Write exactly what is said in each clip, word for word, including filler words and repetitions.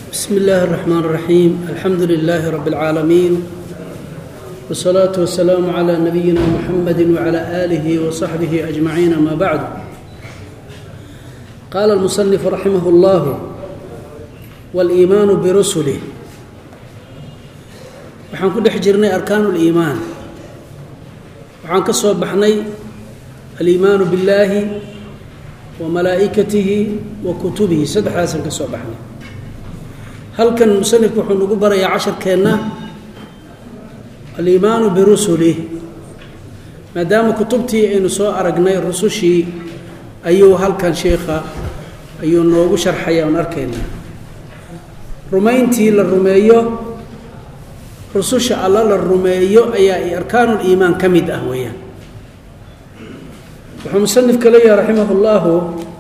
بسم الله الرحمن الرحيم. الحمد لله رب العالمين، والصلاة والسلام على نبينا محمد وعلى آله وصحبه أجمعين. ما بعد، قال المصنف رحمه الله: والإيمان برسله. waxaan ku dhex jirnay arkaanul iimaan. waxaan ka soo baxnay al-iimaanu billaahi wa malaa'ikatihi wa kutubihi. saddexdaasaan ka soo baxnay. halkan musanifku wuxuu nagu barayaa casharkeenna al-iimaanu birusulih. maadaama kutubtii aynu soo aragnay rusushii ayuu halkan sheekha ayuu noogu sharxaya oon arkaynaa. rumayntii la rumeeyo rususha alla la rumeeyo ayaa arkaanul iimaan ka mid ah weeyaan. wuxuu musanifka leeyahay raximahullahu: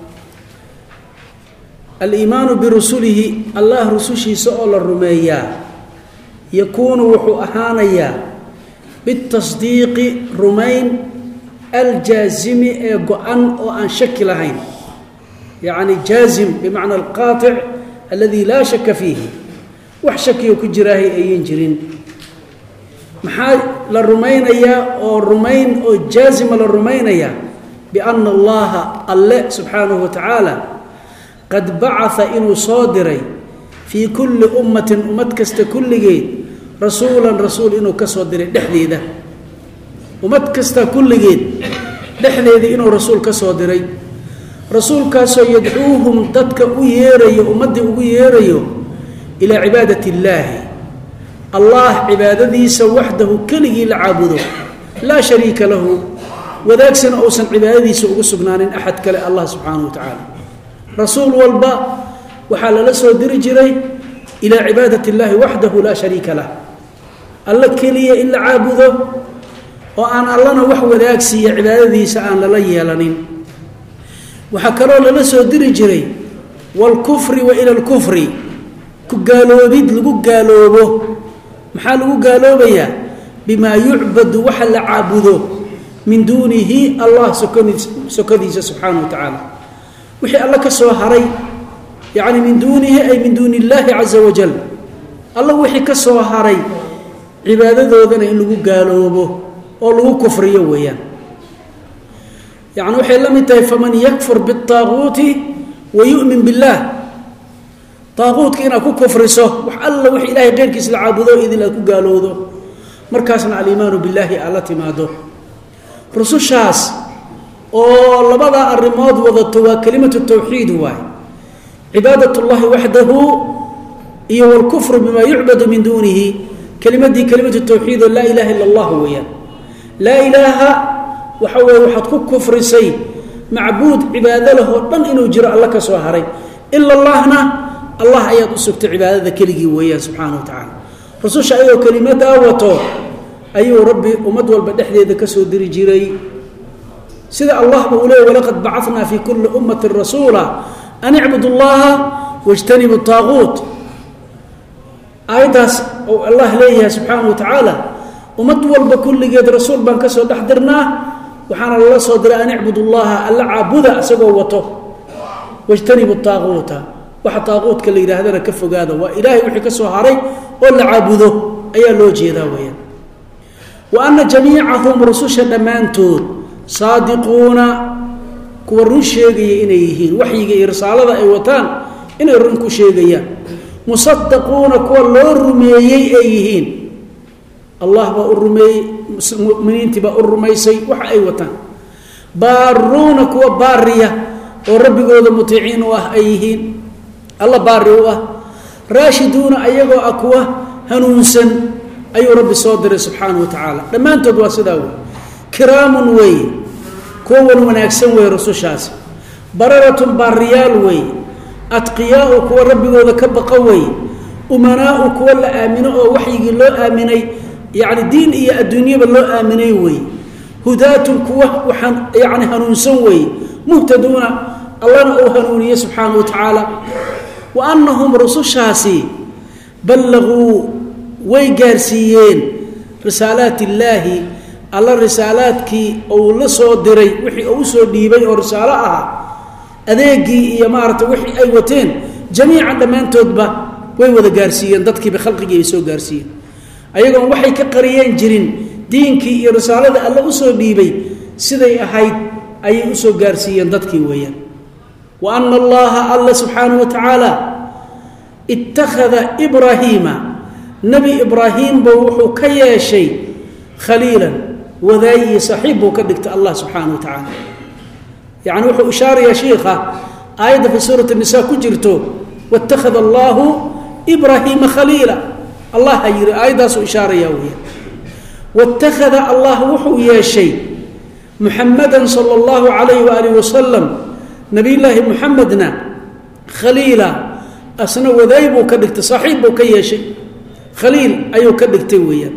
al-iimaanu birusulihi, allah rusushiisa oo la rumeeyaa yakuunu wuxuu ahaanayaa bitasdiiqi rumayn aljaazimi ee go-an oo aan shaki lahayn. yacni jaazim bimacna alqaatic aladi laa shaka fiihi, wax shakiyo ku jiraahay ayan jirin. maxaa la rumaynayaa oo rumayn oo jaazima la rumaynayaa? bianna allaha alle subxaanahu wa tacaala qad bacaa inuu soo diray fii kulli ummatin ummad kasta kulligeed rasuulan rasuul inuu ka soo diray dhexdeeda. ummad kasta kulligeed dhexdeeda inuu rasuul ka soo diray, rasuulkaasoo yadcuuhum dadka u yeerayo, ummaddii ugu yeerayo ilaa cibaadati illaahi, allah cibaadadiisa waxdahu keligii la caabudo, laa shariika lahu, wadaagsana uusan cibaadadiisa ugu sugnaanin axad kale allah subxaanahu wa tacaala. rasuul walba waxaa lala soo diri jiray ilaa cibaadati illaahi waxdahu laa shariika lah, alla keliya in la caabudo oo aan allana wax wadaagsiiya cibaadadiisa aan lala yeelanin. waxaa kaloo lala soo diri jiray waalkufri wa ila alkufri, ku gaaloobid lagu gaaloobo. maxaa lagu gaaloobayaa? bimaa yucbadu waxa la caabudo min duunihi allah sokadiisa subxaanahu wa tacaala. wixii alla ka soo haray, yacni min duunihi ay min duuni illaahi caza wajal, alla wixii ka soo haray cibaadadoodana in lagu gaaloobo oo lagu kufriyo weeyaan. yacni waxay la mid tahay faman yakfur biاطaaguuti wa yu'min biاllaah. taaquudka inaad ku kufriso wax alla wix ilaahay keyrkiis la caabudo idin aad ku gaalowdo, markaasna aliimaanu billaahi aad la timaado. rusushaas oo labadaa arrimood wadato waa kelimatu tawxiid waay, cibaadat اllahi waxdahu iyo wاlkufru bima yucbadu min duunihi. kelimadii kelimatu tawxiid oo laa ilaha ila allah weeyaan. laa ilaaha waxa weeye waxaad ku kufrisay macbuud cibaado leh oo dhan inuu jiro alla ka soo haray, ila allahna allah ayaad u sugtay cibaadada keligii weeyaan subxaanahu wa tacaala. rususha ayagoo kelimadaa wato ayuu rabbi ummad walba dhexdeeda ka soo diri jiray. sida allahba uu leeyay walaqad bacatnaa fii kulli ummatin rasuula an icbudu llaha wajtanibu taaquut. aayaddaas ou allah leeyahay subxaanahu wa tacaala, ummad walba kulligeed rasuul baan ka soo dhex dirnaa, waxaana lala soo diray an icbudu llaha alla caabuda isagoo wato, wajtanibu taaquuta, waxa taaquudka la yidhaahdana ka fogaada. waa ilaahay wixii ka soo haray oo la caabudo ayaa loo jeedaa weeyaan. wa anna jamiicahum rususha dhammaantood saadiquuna kuwa run sheegaya inay yihiin, waxyiga iyo risaalada ay wataan inay run ku sheegayaan. musadaquuna kuwa loo rumeeyey ay yihiin, allah baa u rumeeyey, muminiintii baa u rumaysay waxa ay wataan. baaruuna kuwa baariya oo rabbigooda mutiiciin u ah ay yihiin, alla baari u ah. raashiduuna ayagoo ah kuwa hanuunsan ayuu rabbi soo diray subxaanahu wa tacaala. dhammaantood waa sidaa wey. kiraamun weeye, kuwa wan wanaagsan weeye rusushaasi. bararatun baariyaal weeye. adqiyaau kuwa rabbigooda ka baqa weeye. umanaau kuwa la aamino oo waxyigii loo aaminay, yacni diin iyo adduunyaba loo aaminay weeye. hudaatun kuwa waxaan yacni hanuunsan weeye. muhtaduuna allana uu hanuuniye subxaanahu wa tacaala. wa annahum rusushaasi ballaguu way gaarsiiyeen risaalaati illaahi, alla risaalaadkii uu la soo diray wixii uu soo dhiibay oo risaalo ahaa, adeegii iyo maaragtay wixii ay wateen jamiican dhammaantoodba way wada gaarsiiyeen dadkii bi khalqigii ay soo gaarsiiyeen ayagoon waxay ka qariyeen jirin diinkii iyo risaalada alla u soo dhiibay siday ahayd ayay u soo gaarsiiyeen dadkii weeyaan wa anna allaha alla subhanahu wa ta'ala ittakhadha ibrahima nabi ibrahim buu wuxuu ka yeeshay khaliilan wadaayi saaxiib buu ka dhigtay allah subhanahu wa ta'ala yani wuxuu ishaara ya sheekha aayada fi suurat an-nisaa ku jirto wattakhadha allahu ibrahima khaliila allah ayiri aayadaas u ishaaraya weeyaan wattakhadha allah wuxuu yeeshay muhammadan sallallahu alayhi wa alihi wasallam nabiyullaahi muhammadna khaliila asna wadaay buu ka dhigtay saaxiib buu ka yeeshay khaliil ayuu ka dhigtay weeyaan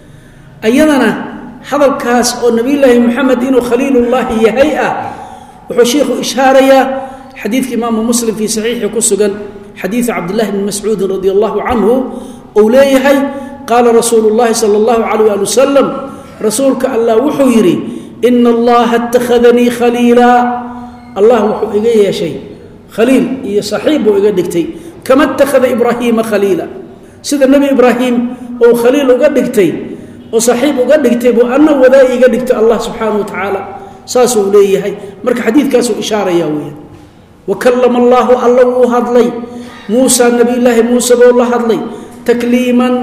ayadana hadalkaas oo nabiyullaahi muhammad inuu khaliilullaahi yahay ah wuxuu sheekhu ishaaraya xadiidka imaamu muslim fi saxiixi ku sugan xadiid cabdullah ibn mas'uud radiyallahu anhu oo leeyahay qaala rasuulullaahi sallallahu alayhi wa sallam rasuulka allah wuxuu yiri inna allaha ittakhadhani khaliila allah wuxuu iga yeeshay khaliil iyo saaxiib buu iga dhigtay kama ittakhadha ibrahima khaliila sida nabi ibrahim oo khaliil uga dhigtay oo saaxiib uga dhigtay buu anna wadaay iga dhigtay allah subhanahu wa ta'ala saasuu leeyahay marka xadiidkaas uu ishaaraya weeyaan wa kallama allah allahu hadlay muusa nabiyullaahi muusa buu la hadlay takliiman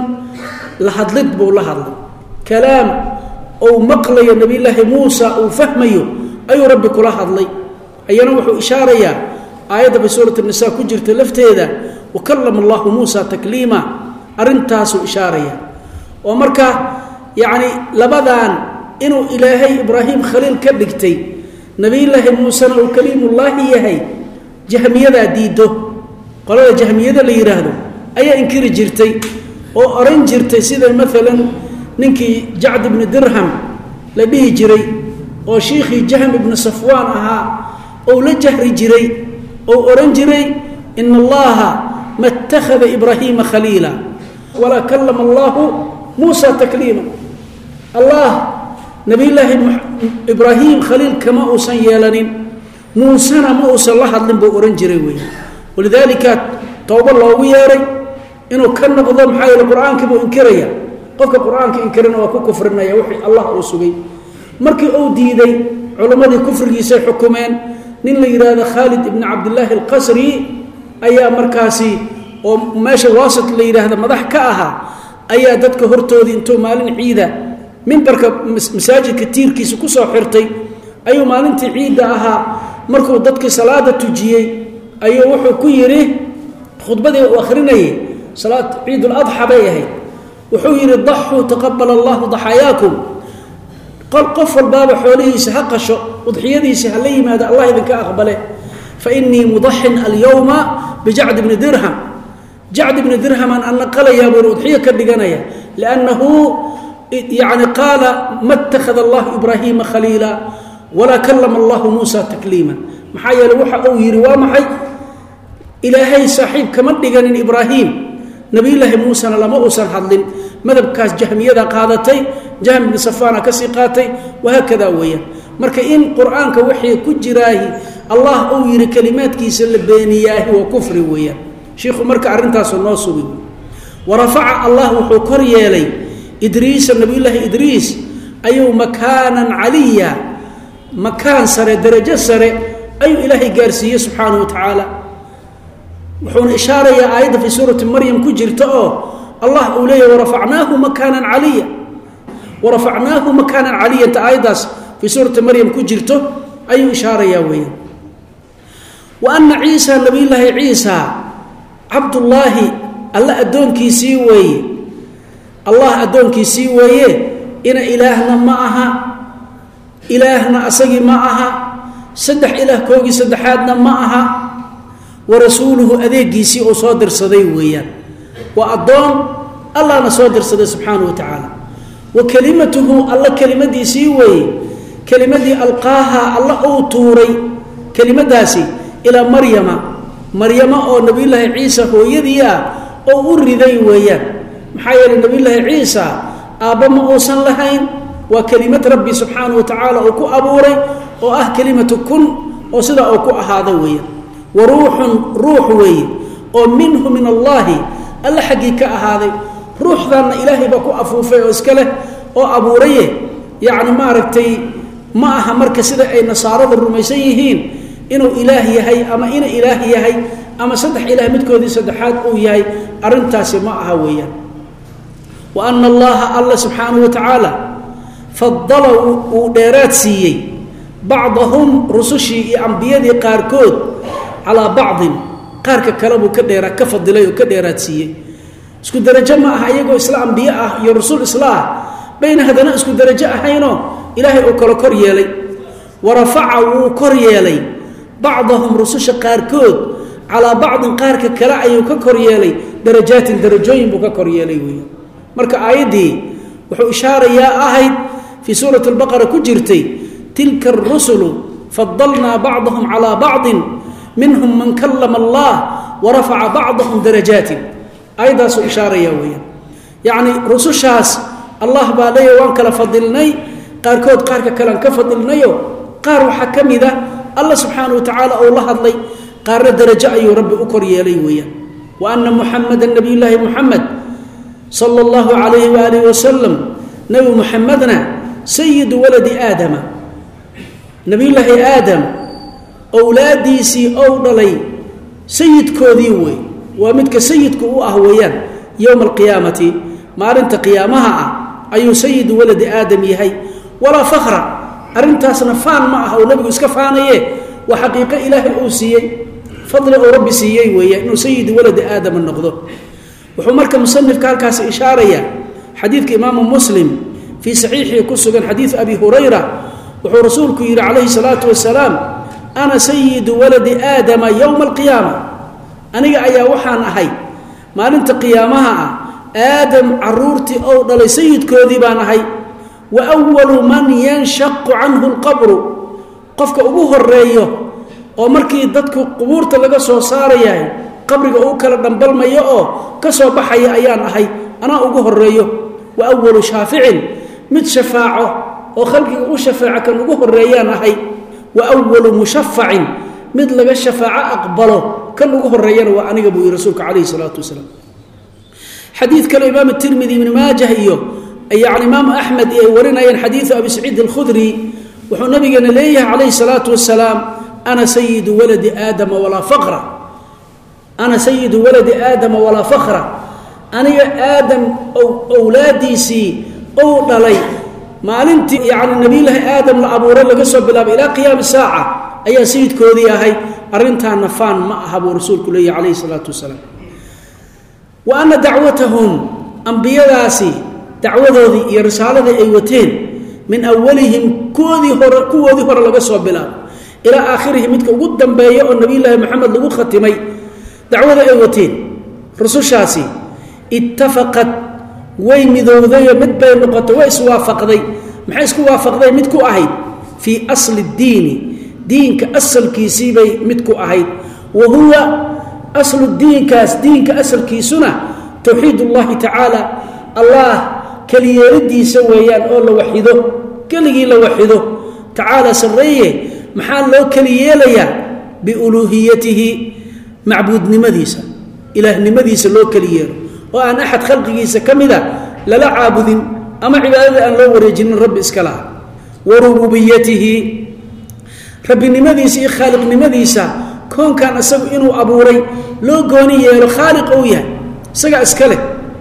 la hadlid buu la hadlay kalaam oo maqlayo nabiyullaahi muusa uu fahmayo ayuu rabbi kula hadlay ayana wuxuu ishaaraya aayada fi suurat an-nisaa ku jirta lafteeda wa kallama allah muusa takliima arintaas uu ishaaraya oo marka yaani labadan inuu ilaahay ibrahim khaliil ka dhigtay nabiyullaahi muusa oo kaliimullaahi yahay jahmiyada diido qolada jahmiyada la yiraahdo ayaa inkiri jirtay oo oran jirtay sida mesela ninkii jacd ibn dirham la dhihi jiray oo sheekhi jahm ibn safwan ahaa oo la jahri jiray oo oran jiray inna allaha mattakhadha ibrahima khaliila wala kallama allah muusa takliima allah nabiyullaahi ibrahim khaliil kama uusan yeelanin muusana ma uusan la hadlin buu oran jiray weey walidaalika tawba loogu yeeray inuu ka noqdo maxay yeelay quraanka buu inkiraya qofka quraanka inkirana waa ku kufrinaya wixii allah uu sugay markii uu diiday culimadii kufrigiisa xukumeen nin la yiraahdo Khalid ibn Abdullah al-Qasri ayaa markaasi oo meesha waasat la yiraahdo madax ka ahaa ayaa dadka hortoodii intuu maalin ciida minbarka masaajidka tiirkiisa ku soo xirtay ayuu maalintii ciida ahaa markuu dadka salaada tujiyay ayuu wuxuu ku yiri khudbadii uu akhrinayay salaad ciid al-adha bay ahayd wuxuu yiri dhahu taqabbala allah dhahayaakum qal qof walbaaba xoolihiisa ha qasho udhiyadiisa ha la yimaado allah idinka aqbale fa inni mudahhin al-yawma bi ja'd ibn dirham ja'd ibn dirham an naqalaya bi udhiya ka dhiganaya li'annahu يعني قال ما اتخذ الله إبراهيم خليلا ولا كلم الله موسى تكليما محايا لوحة أو يروا محي إلهي صاحب كما دغن إبراهيم نبي الله موسى لما أوصل حضن مذهب كاس جهمية قادتي جهم بن صفوان كسيقاتي وهكذا ويا marka in quraanka wixii ku jiraahi Allah uu yiri kalimaadkiisa la beeniyay waa kufri weeyaan sheekhu marka arintaas noo sugi warafa'a Allah wuxuu kor yeelay إدريس النبي الله إدريس أي مكانا عليا مكان سري درجة سري أي إلهي قارسيه سبحانه وتعالى وحون إشارة يا آية في سورة مريم كجرته الله أوليه ورفعناه مكانا عليا ورفعناه مكانا عليا آية في سورة مريم كجرته أي إشارة يا وين وأن عيسى النبي الله عيسى عبد الله الله أدون كيسي وي الله أدونك سيويه إن إلهنا معها إلهنا أسقي معها سدح إله كوغي سدحاتنا معها ورسوله أذيقي سي أصادر صديويا وأدون الله نصادر صدي سبحانه وتعالى وكلمته الله كلمة سيويه كلمة ألقاها الله أوتوري كلمة داسي إلى مريم مريم أو نبي الله عيسى هو يذيا أو أرذي ويا محايا لنبي الله عيسى آبا ما أوصن لهين وكلمة ربي سبحانه وتعالى أكو أبوري وأه كلمة كن وصدا أكو أهذا ويا وروح روح ويا ومنه من الله alla xaqii ka ahaaday ruuxdaana ilaahay ba ku afuufay oo iska leh oo abuuraye yaani maaragtay ma aha marka sida ay nasaarada rumaysan yihiin inuu ilaah yahay ama ina ilaah yahay ama saddex ilaah midkoodii saddexaad uu yahay arintaasi ma aha weeyaan wa anna allaha alla subhanahu wa ta'ala faddala dheeraad siiyay bacdahum rusushii iyo ambiyadii qaarkood ala bacdin qaarka kale buu ka dheera ka fadilay oo ka dheeraad siiyay isku darajo ma aha iyagoo isla ambiya ah iyo rasuul islaah bayna hadana isku darajo ahayno ilaahay oo kala kor yeelay warafa'a wuu kor yeelay bacdahum rususha qaarkood ala bacdin qaarka kale ayuu ka kor yeelay darajaatin darajooyin buu ka kor yeelay weeyo marka aayadii wuxuu ishaarayaa ahayd fi suurat al-baqara ku jirtay tilka ar-rusulu faddalna ba'dahum ala ba'din minhum man kallama Allah wa rafa'a ba'dahum darajatin ayadaas ishaarayaa weeyo yaani rusushaas Allah baa leeyahay waan kala fadilnay qaarkood qaarka kale ka fadilnayo qaar waxa kamida Allah subhanahu wa ta'ala oo la hadlay qaar darajo ayuu rabbi u kor yeelay weeyo wa anna muhammadan nabiyullaahi muhammad sallallahu alayhi wa alihi wa sallam nabi muhammadna sayyid waladi aadama nabiyullaahi aadam awlaadiisi oo dhalay sayyidkoodii way waa midka sayyidku u ah weeyaan yawm al-qiyaamati maalinta qiyaamaha ah ayuu sayyid waladi aadam yahay wala fakhra arintaasna faan ma aha oo nabigu iska faanaye wa xaqiiqo ilaahi uu siiyay fadli oo rabbi siiyay weeyaan inuu sayyid waladi aadam noqdo wuxuu marka musannifka halkaas ishaaraya xadiidka imaam muslim fi sahihi ku sugan xadiis abi hurayra wuxuu rasuulku yiri calayhi salaatu wasalaam ana sayyid waladi aadam yawm al-qiyamah aniga ayaa waxaan ahay maalinta qiyaamaha ah aadam caruurti oo dhalay sayyidkoodii baan ahay wa awwalu man yanshaqu anhu al-qabr qofka ugu horeeyo oo markii dadku qubuurta laga soo saarayay qabriga uu kala dhambalmayo oo ka soo baxaya ayaan ahay ana ugu horeeyo wa awwalu shaafi'in mid shafaaco oo khalqiga u shafaaca kan ugu horeeyaan ahay wa awwalu mushaffa'in mid laga shafaaca aqbalo kan ugu horeeyana waa aniga buu rasuulka kaleey salaatu wasalaam حديث كلا إمام الترمذي من ماجه إيوه يعني إمام أحمد ورنا حديث أبي سعيد الخدري وحو نبينا ليه عليه الصلاة والسلام أنا سيد ولد آدم ولا فخر أنا سيد ولد آدم ولا فخر أنا يا آدم أو أولادي سي أو لي ما علمت يعني النبي له آدم لأبو رلا قصب بالله إلى قيام الساعة أي سيد كودي هاي أرنتها نفان ما أهب رسول كلي عليه الصلاة والسلام وأن دعوتهم أنبياء داسي دعوذي يا رسالة أيوتين من أولهم كودي هر كودي هر لقى صوب بلا إلى آخره متك قدام بيا النبي الله محمد لقوا ختمي دعوة أيوتين رسول شاسي اتفقت وين مذوذي مد بين نقطة ويس وافق ذي محيس كو وافق ذي متكو أهيد في أصل الدين دين كأصل كيسيبي متكو أهيد وهو أصل الدين كاس دين كأصل كيسنا توحيد الله تعالى الله كلي يردي سويان أو لو وحده كلي لو وحده تعالى سريه محال لو كلي يليا بألوهيته معبود نمديسا إله نمديسا لو كلي يلو وأن أحد خلقه سكمدا للا عابد أما عبادة أن لو ورجن الرب إسكالا وربوبيته رب نمديسا خالق نمديسا كون كان أسبب إنه أبوري لو قوني يلو خالق أويا سقع إسكاله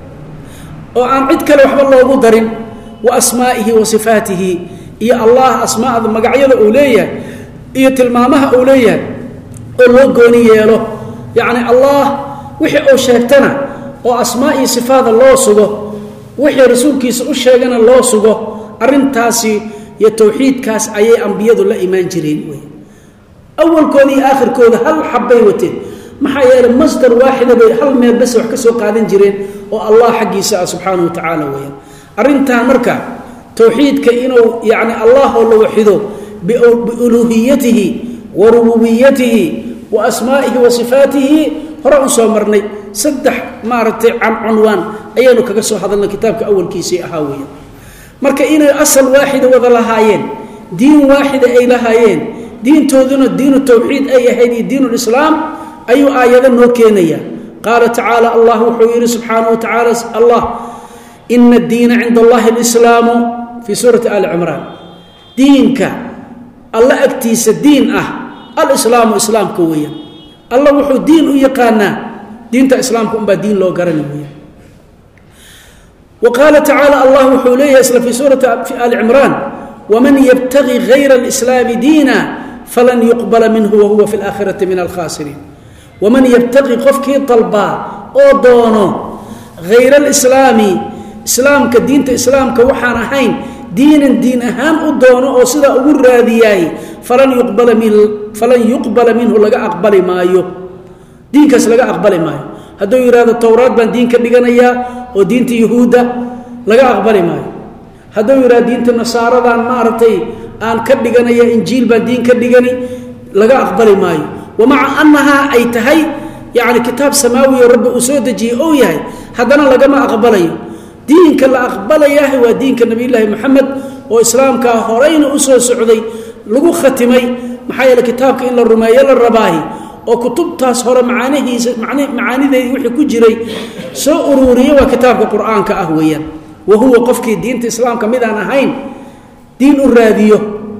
وأن عد كله وحب الله أبو درين وأسمائه وصفاته يا الله أسماء المقعية أولية يا تلمامها أولية لو قوني يلو يعني الله وحي أو شاكتنا وأسمائي صفات الله سقه وحي رسول كيس أشيغنا الله سقه أرنتاسي يتوحيد كاس أي أنبياء الله إيمان جرين أول كوني آخر كوني هل حبيوتين محايا مصدر واحد هل ما بس وحكسوا قادين جرين والله حقي سبحانه وتعالى ويا أرنتها مركا توحيد كإنه يعني الله الله وحده بألوهيته وربوبيته وأسمائه وصفاته رأس مرني سدح مارت عن عنوان أيانو كقصوا هذا الكتاب كأول كيسي أهاوية مركا إنه أصل واحد وذلهايين دين واحد أي لهايين دين تودن الدين التوحيد أي هذه دين الإسلام أي آية نوكينية qaala tacaala allah wuxuu yidhi subxaanahu watacaala allah ina addiina cinda allahi alislaamu fii suurati ali cimraan diinka alla agtiisa diin ah alislaamu islaamka weeyaan alla wuxuu diin u yaqaanaa diinta islaamka unbaa diin loo garani weeyaan wa qaala tacaala allah wuxuu leeyahay isla fii suurati ali cimraan waman yabtagi gayra alislaami diina falan yuqbala minhu wahuwa fi laakhirati min alkhaasiriin waman yabtaqi qofkii dalbaa oo doono hayra alislaami islaamka diinta islaamka waxaan ahayn diinan diin ahaan u doono oo sidaa ugu raadiyaay falan yuqbala min falan yuqbala minhu laga aqbali maayo diinkaas laga aqbali maayo hadduu yidhaahdo towraad baan diin ka dhiganayaa oo diinta yuhuudda laga aqbali maayo hadduu yidhahdo diinta nasaaradan maaragtay aan ka dhiganaya injiil baan diin ka dhigani laga aqbali maayo wamaca annahaa ay tahay yacni kitaab samaawiyo rabbi uu soo dejiyey ou yahay haddana lagama aqbalayo diinka la aqbalayaah waa diinka nebiyullaahi moxamed oo islaamkaa horeyna u soo socday lagu khatimay maxaa yeele kitaabka in la rumeeyo la rabaahi oo kutubtaas hore macaanihiisa macaanideedii wixii ku jiray soo uruuriya waa kitaabka qur-aanka ah weeyaan wa huwa qofkii diinta islaamka midaan ahayn diin u raadiyo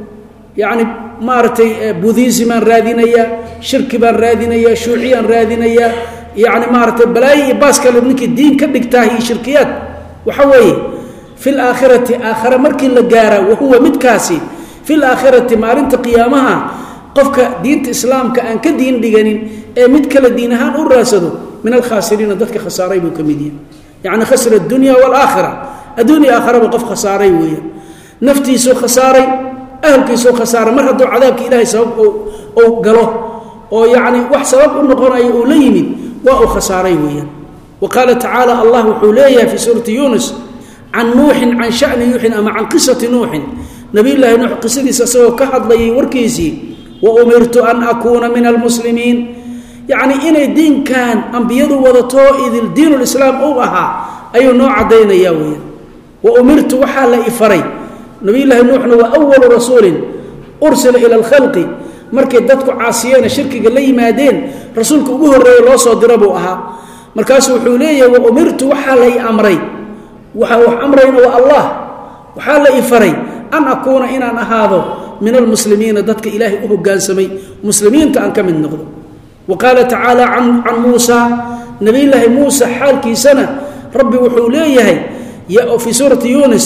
yacni maaragtay budhiism baan raadinayaa shirki baan raadinayaa shuuciyaan raadinayaa yacni maaragtay balaayo iyo baas kale ninkii diin ka dhigtaa iyo shirkiyaad waxa weeye fi laakhirati aakhare markii la gaara wahuwa midkaasi fi laakhirati maalinta qiyaamaha qofka diinta islaamka aan ka diin dhiganin ee mid kale diin ahaan u raadsado min alkhaasiriina dadka khasaaray buu ka mid yahay yacni khasira addunya waalaakhira adduunya aakharaba qof khasaaray weeyaan naftiisuu khasaaray ahalkiisuu khasaaray mar hadduu cadaabka ilaahay sabab ou galo oo yacni wax sabab u noqonayo uu la yimid waa uu khasaaray weeyaan wa qaala tacaala allah wuxuu leeyahay fii suurati yuunus can nuuxin can shani nuuxin ama can qisati nuuxin nabiyullaahi nuux qisadiisa isagoo ka hadlayay warkiisii wa umirtu an akuuna min almuslimiin yacni inay diinkan ambiyadu wadato idil diinulislaam uu ahaa ayuu noo caddaynayaa weeyaan wa umirtu waxaa la ifaray nabiyullaahi nuuxna waa awalu rasuulin ursila ila alkhalqi markay dadku caasiyeena shirkiga la yimaadeen rasuulka ugu horreeya loo soo dira buu ahaa markaasuu wuxuu leeyahay wa umirtu waxaa la i amray waxa wax amrayna waa allah waxaa la i faray an akuuna inaan ahaado min almuslimiina dadka ilaahay u hoggaansamay muslimiinta aan ka mid noqdo wa qaala tacaala can muusa nabiyullaahi muusa xaalkiisana rabbi wuxuu leeyahay fii suurati yuunus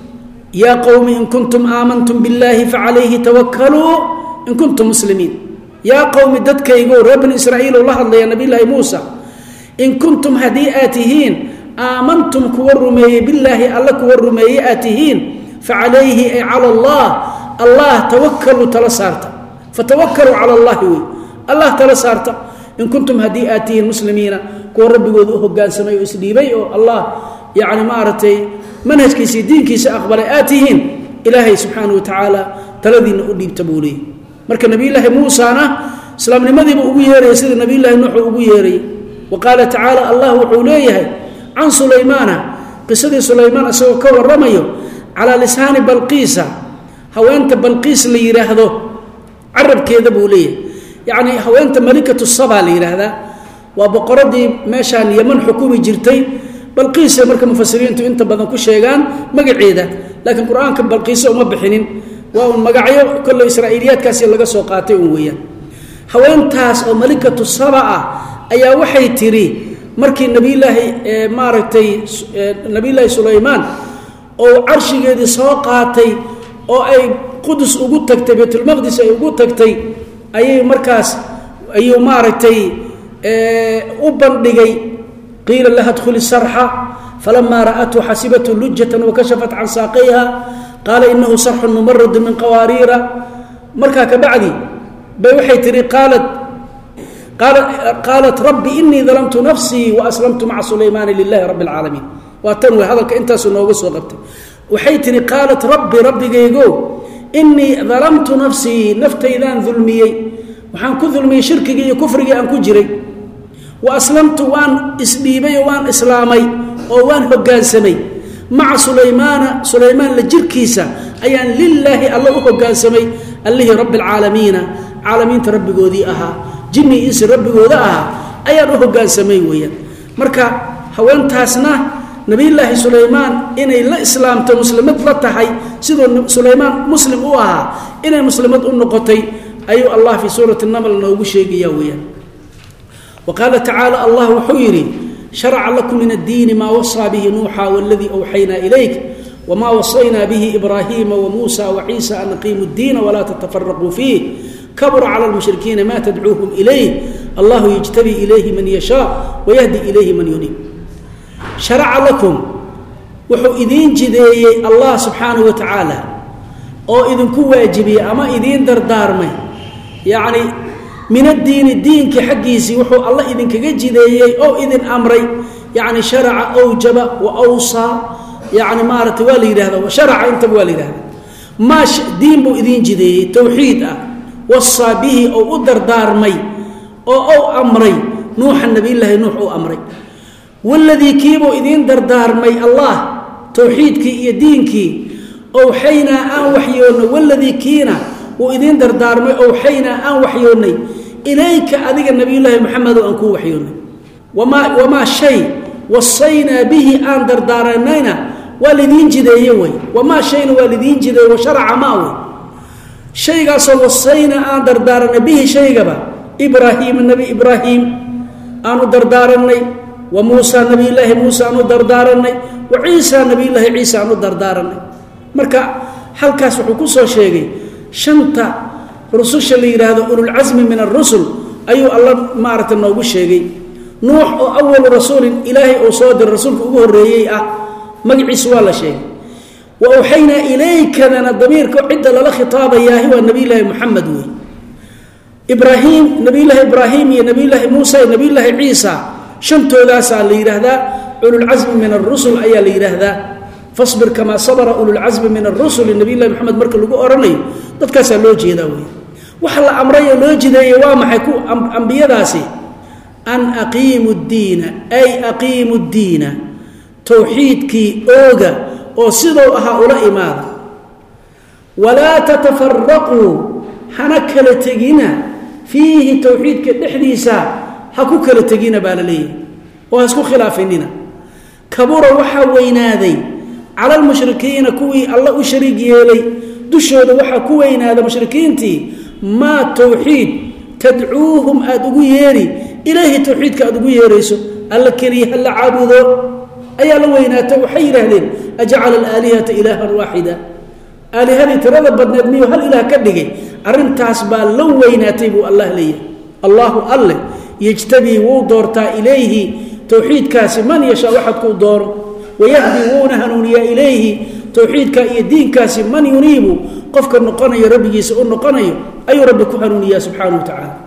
yaa qowmi in kuntum aamantum billaahi facalayhi tawakaluu in kuntum muslimiin yaa qowmi dadkaygo reer bani israa'iil oo la hadlaya nabiyullaahi muusa in kuntum haddii aad tihiin aamantum kuwa rumeeyey billaahi alla kuwa rumeeye aad tihiin facalayhi ay cala allah allah tawakaluu tala saarta fatawakaluu cala allahi wey allah tala saarta in kuntum haddii aad tihiin muslimiina kuwa rabbigooda u hoggaansamay oo isdhiibay oo allah yacni maaragtay manhajkiisii diinkiisa aqbalay aad tihiin ilaahay subxaanahu watacaala taladiinna u dhiibta buu leeyay marka nebiyullaahi muusana islaamnimadiiba ugu yeeraya sida nebiyullaahi nuuxuu ugu yeerayay wa qaala tacaala allah wuxuu leeyahay can sulaymaana qisadii sulaymaan isagoo ka warramayo calaa lisaani balqiisa haweenta balqiis la yidhaahdo carabkeeda buu leeyahay yacni haweenta malikatu saba la yidhaahdaa waa boqoradii meeshaan yeman xukumi jirtay balqiisa marka mufasiriintu inta badan ku sheegaan magaceeda laakiin qur-aanka balqiisa uma bixinin waa un magacyo kolle israa'iiliyaadkaasi laga soo qaatay un weeyaan haweentaas oo malikatu saba ah ayaa waxay tiri markii nabiyullaahi maaragtay nabiyullaahi sulaymaan oo carshigeedii soo qaatay oo ay qudus ugu tagtay baytulmaqdis ay ugu tagtay ayay markaas ayuu maaragtay u bandhigay qiila laha dkhuli sarxa falamaa ra'athu xasibatu lujatan wakashafat can saaqayha qaala inahu sarxun mumaradu min qawaariira markaa ka bacdi bay waxay tihi qaalat qaalat rabbi inii dalamtu nafsii waaslamtu maca sulaymaana lilahi rabbi اlcaalamiin waa tan wey hadalka intaasu nooga soo qabtay waxay tihi qaalat rabbi rabbigaygo inii dalamtu nafsii naftaydaan dulmiyey waxaan ku dulmiyey shirkigii iyo kufrigii aan ku jiray wa aslamtu waan isdhiibay oo waan islaamay oo waan hoggaansamay maca sulaymaana sulaymaan la jirkiisa ayaan lilaahi alla u hoggaansamay allihii rabbi alcaalamiina caalamiinta rabbigoodii ahaa jinni insi rabbigooda ahaa ayaan u hoggaansamay weeyaan marka haweentaasna nabiyullaahi sulaymaan inay la islaamto muslimad la tahay sidoo sulaymaan muslim u ahaa inay muslimad u noqotay ayuu allah fi suurati an-naml noogu sheegaya weeyaan وقال تعالى الله وحيري شرع لكم من الدين ما وصى به نوحا والذي أوحينا إليك وما وصينا به إبراهيم وموسى وعيسى أن أقيموا الدين ولا تتفرقوا فيه كبر على المشركين ما تدعوهم إليه الله يجتبي إليه من يشاء ويهدي إليه من ينيب شرع لكم وحو إذين جدي الله سبحانه وتعالى أو إذن كو واجبي أما إذين دردارمي يعني من الدين الدين كحقيسي وحو الله إذن كجدي أو إذن أمري يعني شرع أوجب وأوصى يعني مارت والي هذا وشرع أنت والي هذا ما دين بو إذن جدي توحيد وصى به أو أدر دارمي أو أو أمري نوح النبي الله نوح أو أمري والذي كيبو إذن دردارمي الله توحيدك يدينك أوحينا أن وحيونا والذي كينا وإذن دردارمي أوحينا أن وحيوني إليك أذيك النبي الله محمد أنكو وحيوني وما, وما شيء وصينا به أن دردارنينا والذين جديوي وما شيء والذين جدي وشرع ماوي شيء قصوا وصينا أن دردارنا به شيء قبا إبراهيم النبي إبراهيم أن دردارني وموسى نبي الله موسى أن دردارني وعيسى نبي الله عيسى أن دردارني مركا هل كاس وحكوسه شيء شنطة رسوش اللي يراد أولو العزم من الرسل أيو الله مارت النوب الشيء نوح أول رسول إلهي أو صاد الرسول فوقه الرئيئة مقعي سوال شيء وأوحينا إليك أن الضمير كعدة للا خطاب يا هو النبي الله محمد وي إبراهيم نبي الله إبراهيم يا نبي الله موسى يا نبي الله عيسى شنطة لاسا اللي يراد أولو العزم من الرسل أي اللي يراد فاصبر كما صبر أولو العزم من الرسل النبي الله محمد مركل لقو أرني dadkaas loo jeedaa way waxa la amray loo jeeday waa maxay ku anbiyadaasi an aqiimu ad-diin ay aqiimu ad-diin tawxiidki ooga oo sidoo aha ula imaada wala tatafarraqu hana kala tagina fihi tawxiidka dhixdiisa ha ku kala tagina baalalay oo isku khilaafinina kabura waxa weynaaday ala al-mushrikiina kuwi alla u shariig yeelay dushooda waxa ku weynaada mushrikiintii ma tawxiid tad'uuhum adugu yeeri ilaahi tawxiidka adugu yeerayso alla kaliya hal caabudo ayaa la weynaata waxay yiraahdeen aj'al al-alihata ilahan wahida alihadi tirada badneed miyo hal ilaah ka dhigay arintaas baa la weynaatay buu allah leeyahay allahu alla yajtabi wuu doortaa ilayhi tawxiidkaasi man yasha waxad ku dooro wayahdi wuuna hanuuniya ilayhi توحيدك iyo diinkaasi man yuniibu qofka noqonayo rabbigiisa oo noqonayo ayu rabbi ku hanuuniya subhanahu wa ta'ala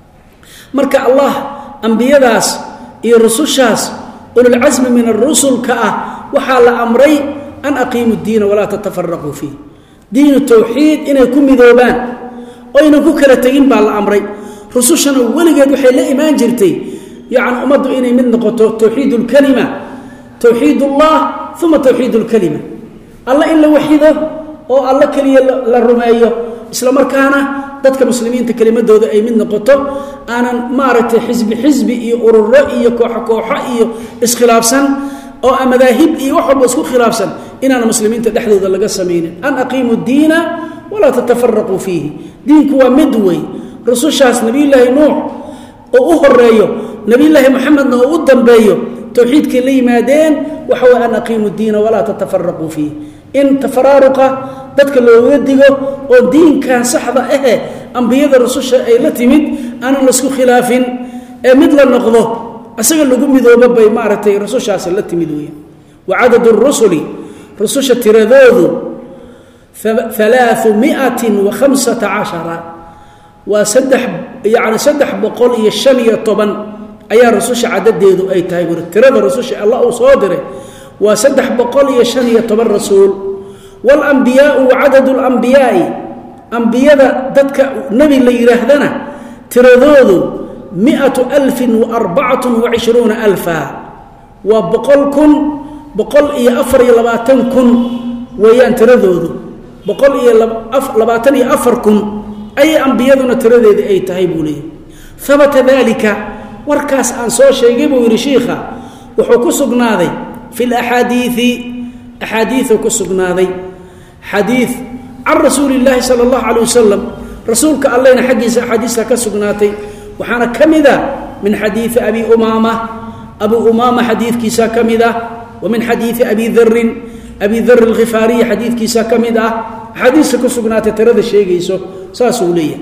marka allah anbiyadaas iyo rusushaas ulul azm min ar-rusul ka waxa la amray an aqiimu ad-diin wa la tatafarraqu fi diin tawxiid inay ku midoobaan oo inay ku kala tagin baa la amray rusushana waligeed waxay la iimaan jirtay yaani umadu inay mid noqoto tawxiidul kalima tawxiidullah thumma tawxiidul kalima الله إلا وحيده أو الله كليه للرماية إسلام مركانا ذاتك مسلمين تكلمة دوذة أي من نقطة أنا مارت حزب حزب إيه أررئي كوحة كوحة إيه إسخلاف سن أو أمذاهب إيه وحب إسكو خلاف سن إن أنا مسلمين تدحذوا ذا لقسمين أن أقيموا الدين ولا تتفرقوا فيه دينك هو مدوي رسول شاس نبي الله نوح أو أهر رأيه نبي الله محمد نو قدام بيه توحيدك اللي مادين وحوى أن أقيموا الدين ولا تتفرقوا فيه إن تفرارقة ذاتك لو يدقوا والدين كان صحبة إيه أنبياء الرسول أي لتمد أنا لسكو خلاف مثل النقضة أسأل اللي قم ذو بابا إمارتي رسول شاسل لتمدوية وعدد الرسل رسول ترذوذ ثلاثمائة وخمسة عشر وسدح يعني سدح بقول يشمية طبعا أي رسول عدد ذو أي تايبر ترذ رسول الله صادره وسدح بقول يشمية طبعا رسول والأنبياء وعدد الأنبياء أنبياء ذاتك نبي اللي يرهدنا ترذوذ مئة ألف وأربعة وعشرون ألفا وبقولكم بقول إيا أفر يلباتنكم ويان ترذوذ بقول إيا لباتن يأفركم أي أنبياء ترذوذ أي تهيبوا لي ثبت ذلك warkaas aan soo sheegay buu yiri sheekha wuxuu ku sugnaaday fil ahadithi ahadithu ku sugnaaday hadith an rasuulillahi sallallahu alayhi wasallam rasuulka allahna xaqiisa xadiisa ka sugnaatay waxaana kamida min hadith abi umama abu umama hadithkiisa kamida wa min hadith abi dharr abi dharr al-ghifari hadithkiisa kamida حديث كسبنات ترى الشيء يسوع ساسولية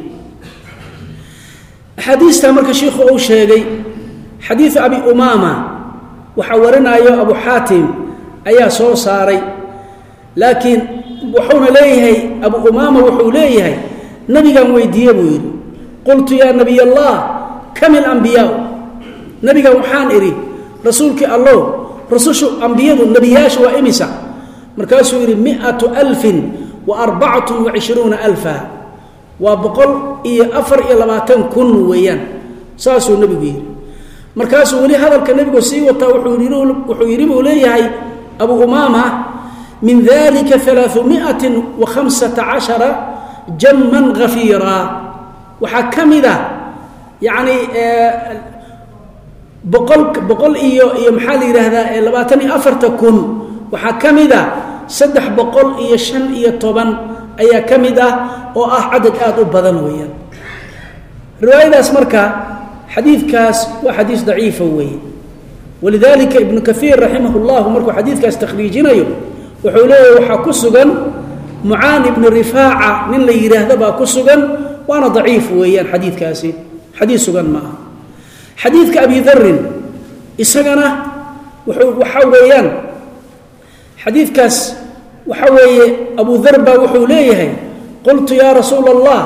حديث تامر كشيخ أو شيء حديث أبي أمامة وحورنا يا أبو حاتم أيا صو صاري لكن وحون ليه أبو أمامة وحوليه نبي قام ويديه قلت يا نبي الله كم الأنبياء نبي قام حان إري رسولك الله رسول أنبياء النبياش وإمسا مركاسو إري مئة ألف وأربعة وعشرون ألفا وبقول إيه أفر إيه لباتن كن ويان ساسو النبي بير مركاسو ولي هذا النبي سيوة وحيربه ليه أبو أمامة من ذلك ثلاثمائة وخمسة عشر جما غفيرا وحكم ذا يعني بقول بقول إيه إيه محالي هذا لباتن أفر تكون وحكم ذا saddex boqol iyo shan iyo toban ayaa kamid ah oo ah cadad aad u badan weeyaan riwaayadaas marka xadiidkaas waa xadiis daciif weey walidalika ibn kathir rahimahullah markuu xadiidkaas takhriijinayo wuxuu leeyahay waxa ku sugan mu'aan ibn rifaa'a min la yiraahdo baa ku sugan waana daciif weeyaan xadiidkaasi xadiis sugan ma xadiidka abi dharr isagana wuxuu waxa weeyaan حديث كاس وحوي أبو ذر وحوليه قلت يا رسول الله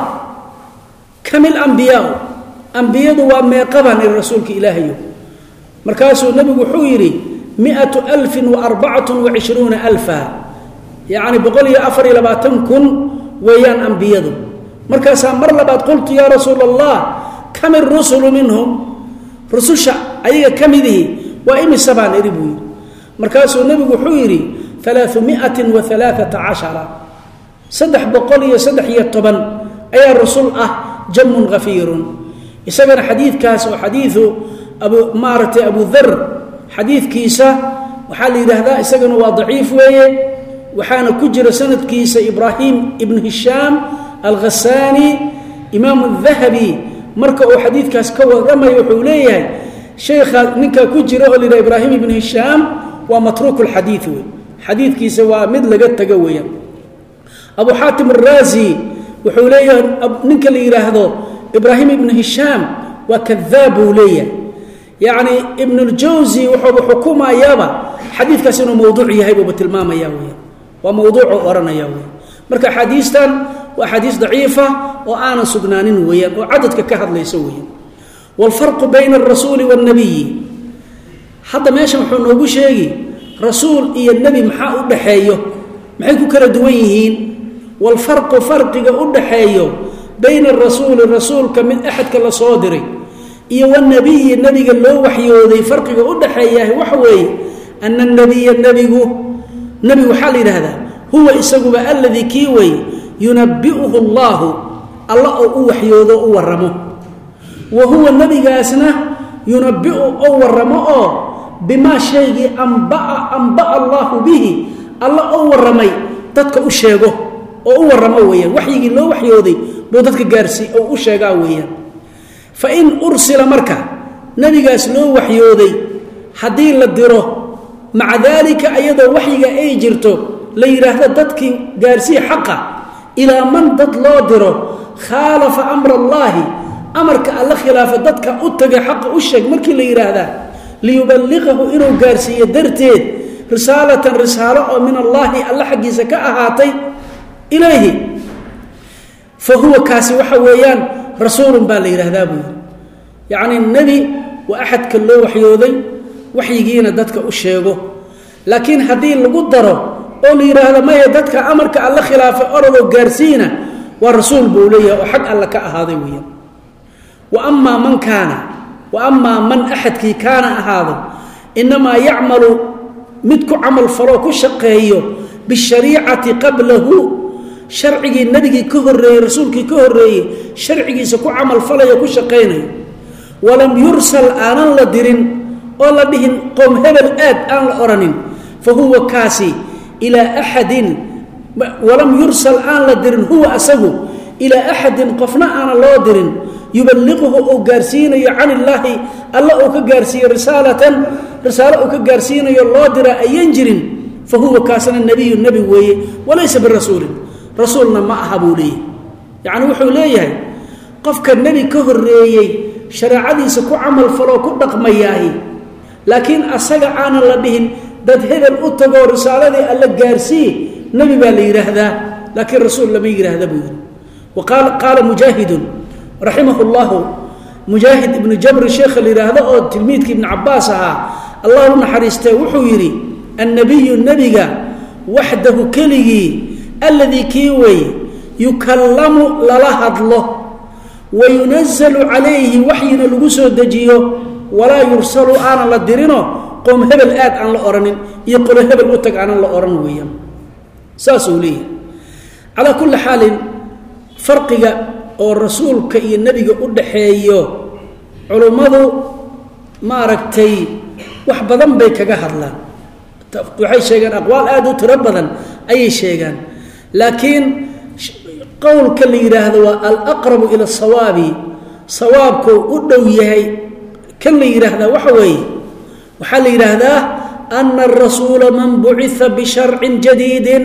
كم الأنبياء أنبياء وما قبل الرسول كإلهي مركز النبي وحويري مئة ألف وأربعة وعشرون ألفا يعني بقول يا أفر لما تمكن ويان أنبياء مركز مر لبعد قلت يا رسول الله كم الرسل منهم رسول أي كم ذي وإم السبعان ربوي مركز النبي وحويري ثلاثمائة وثلاثة عشر صدح بقولي صدح يطبن أي الرسول أه جم غفير يسمى حديث كاس وحديث أبو مارة أبو ذر حديث كيسة وحالي هذا يسمى وضعيف ويه وحان كجر سنة كيسة إبراهيم ابن هشام الغساني إمام الذهبي مركو حديث كاس كوى رمى يحوليه شيخ نكا كجر أولي إبراهيم ابن هشام ومتروك الحديث ويه حديث كي سوا مثل قد تقويا أبو حاتم الرازي وحوليه منك اللي يراهضه إبراهيم ابن هشام وكذاب وليه يعني ابن الجوزي وحب حكومة يابا حديث كاسينو موضوعي هيبو بتلمام ياوي وموضوع أورنا ياوي مركا حديثا وحديث ضعيفة وآنا سقنانين ويا وعدد كهد ليسوي والفرق بين الرسول والنبي حتى ما يشمحوا نوبو شيء رسول إيه النبي محا أدحيه محيكو كلا دوينهين والفرق فرق أدحيه بين الرسول الرسول كمن أحد كلا صادري إيه والنبي النبي قال له وحيوذي فرق أدحيه وحوي أن النبي النبي نبي وحالي هذا هو إساقب الذي كيوي ينبئه الله الله وحيوذي أورمه وهو النبي قاسنا ينبئه أورمه بما شيء أنبأ أنبأ الله به الله أول رمي تدك أشياءه أول رمويا وحي الله وحيودي بودتك جارسي أو أشياء ويا فإن أرسل مركا نبي قاس له وحيودي حدين للدره مع ذلك أيضا وحي أيجرته ليره تدك جارسي حقا إلى من تطلع دره خالف أمر الله أمرك الله خلاف تدك أتجه حق أشياء مركي ليره هذا ليبلغه إنه قارسية درتين رسالة رسالة من الله الله حقي زكاة هاتي إليه فهو كاسي وحويان رسول بالي رهذابه يعني النبي وأحد كله وحيوذي وحيجينا دتك أشيغه لكن هذه اللي قدره قولي هذا ما يدتك أمرك الله خلاف أرض قارسينا والرسول بوليه وحق الله كأهاضي ويا وأما من كان وأما من أحد كي كان هذا إنما يعمل مدك عمل فروك شقيه بالشريعة قبله شرعي النبي كهري رسولك كهري شرعي سكو عمل فلا يكو شقينه walam yursal aanan la dirin oo la dhihin qowm hebel aad aan la oranin fahuwa kaasi ilaa axadin walam yursal aan la dirin huwa asagu ilaa axadin qofna aana loo dirin yuballiquhu oo gaarsiinayo can illaahi alla oo ka gaarsiiyo risaalatan risaalo oo ka gaarsiinayo loo dira ayan jirin fahuwa kaasna nabiyu nabi weeye walaysa birasuulin rasuulna ma aha buu leeyahay yacni wuxuu leeyahay qofka nebi ka horreeyey shareecadiisa ku camal faloo ku dhaqmayaahi laakiin asaga aanan la dhihin dad hebel u tagoo risaaladii alla gaarsii nebi baa la yidhaahdaa laakiin rasuul lama yidhaahda buu yidhi wa qaala qaala mujaahidun raximahu llahu mujaahid ibnu jabri sheekha la yidhaahdo oo tilmiidkii ibnu cabbaas ahaa allah u naxariistee wuxuu yidhi annabiyu nebiga waxdahu keligii alladii kii wey yukallamu lala hadlo wayunazalu calayhi waxyina lagu soo dejiyo walaa yursalu aanan la dirino qoom hebel aad aan la oranin iyo qolo hebel u tag aanan la oran weeyaan saasuu leeyahay calaa kulli xaalin farqiga oo rasuulka iyo nebiga u dhaxeeyo culummadu maaragtay wax badan bay kaga hadlaan waxay sheegaan aqwaal aad u tiro badan ayay sheegaan laakiin qowlka la yidhaahdo waa alaqrabu ila asawaabi sawaabkuu u dhow yahay kan la yidhaahdaa waxa weeye waxaa la yidhaahdaa ana arasuula man bucitha bisharcin jadiidin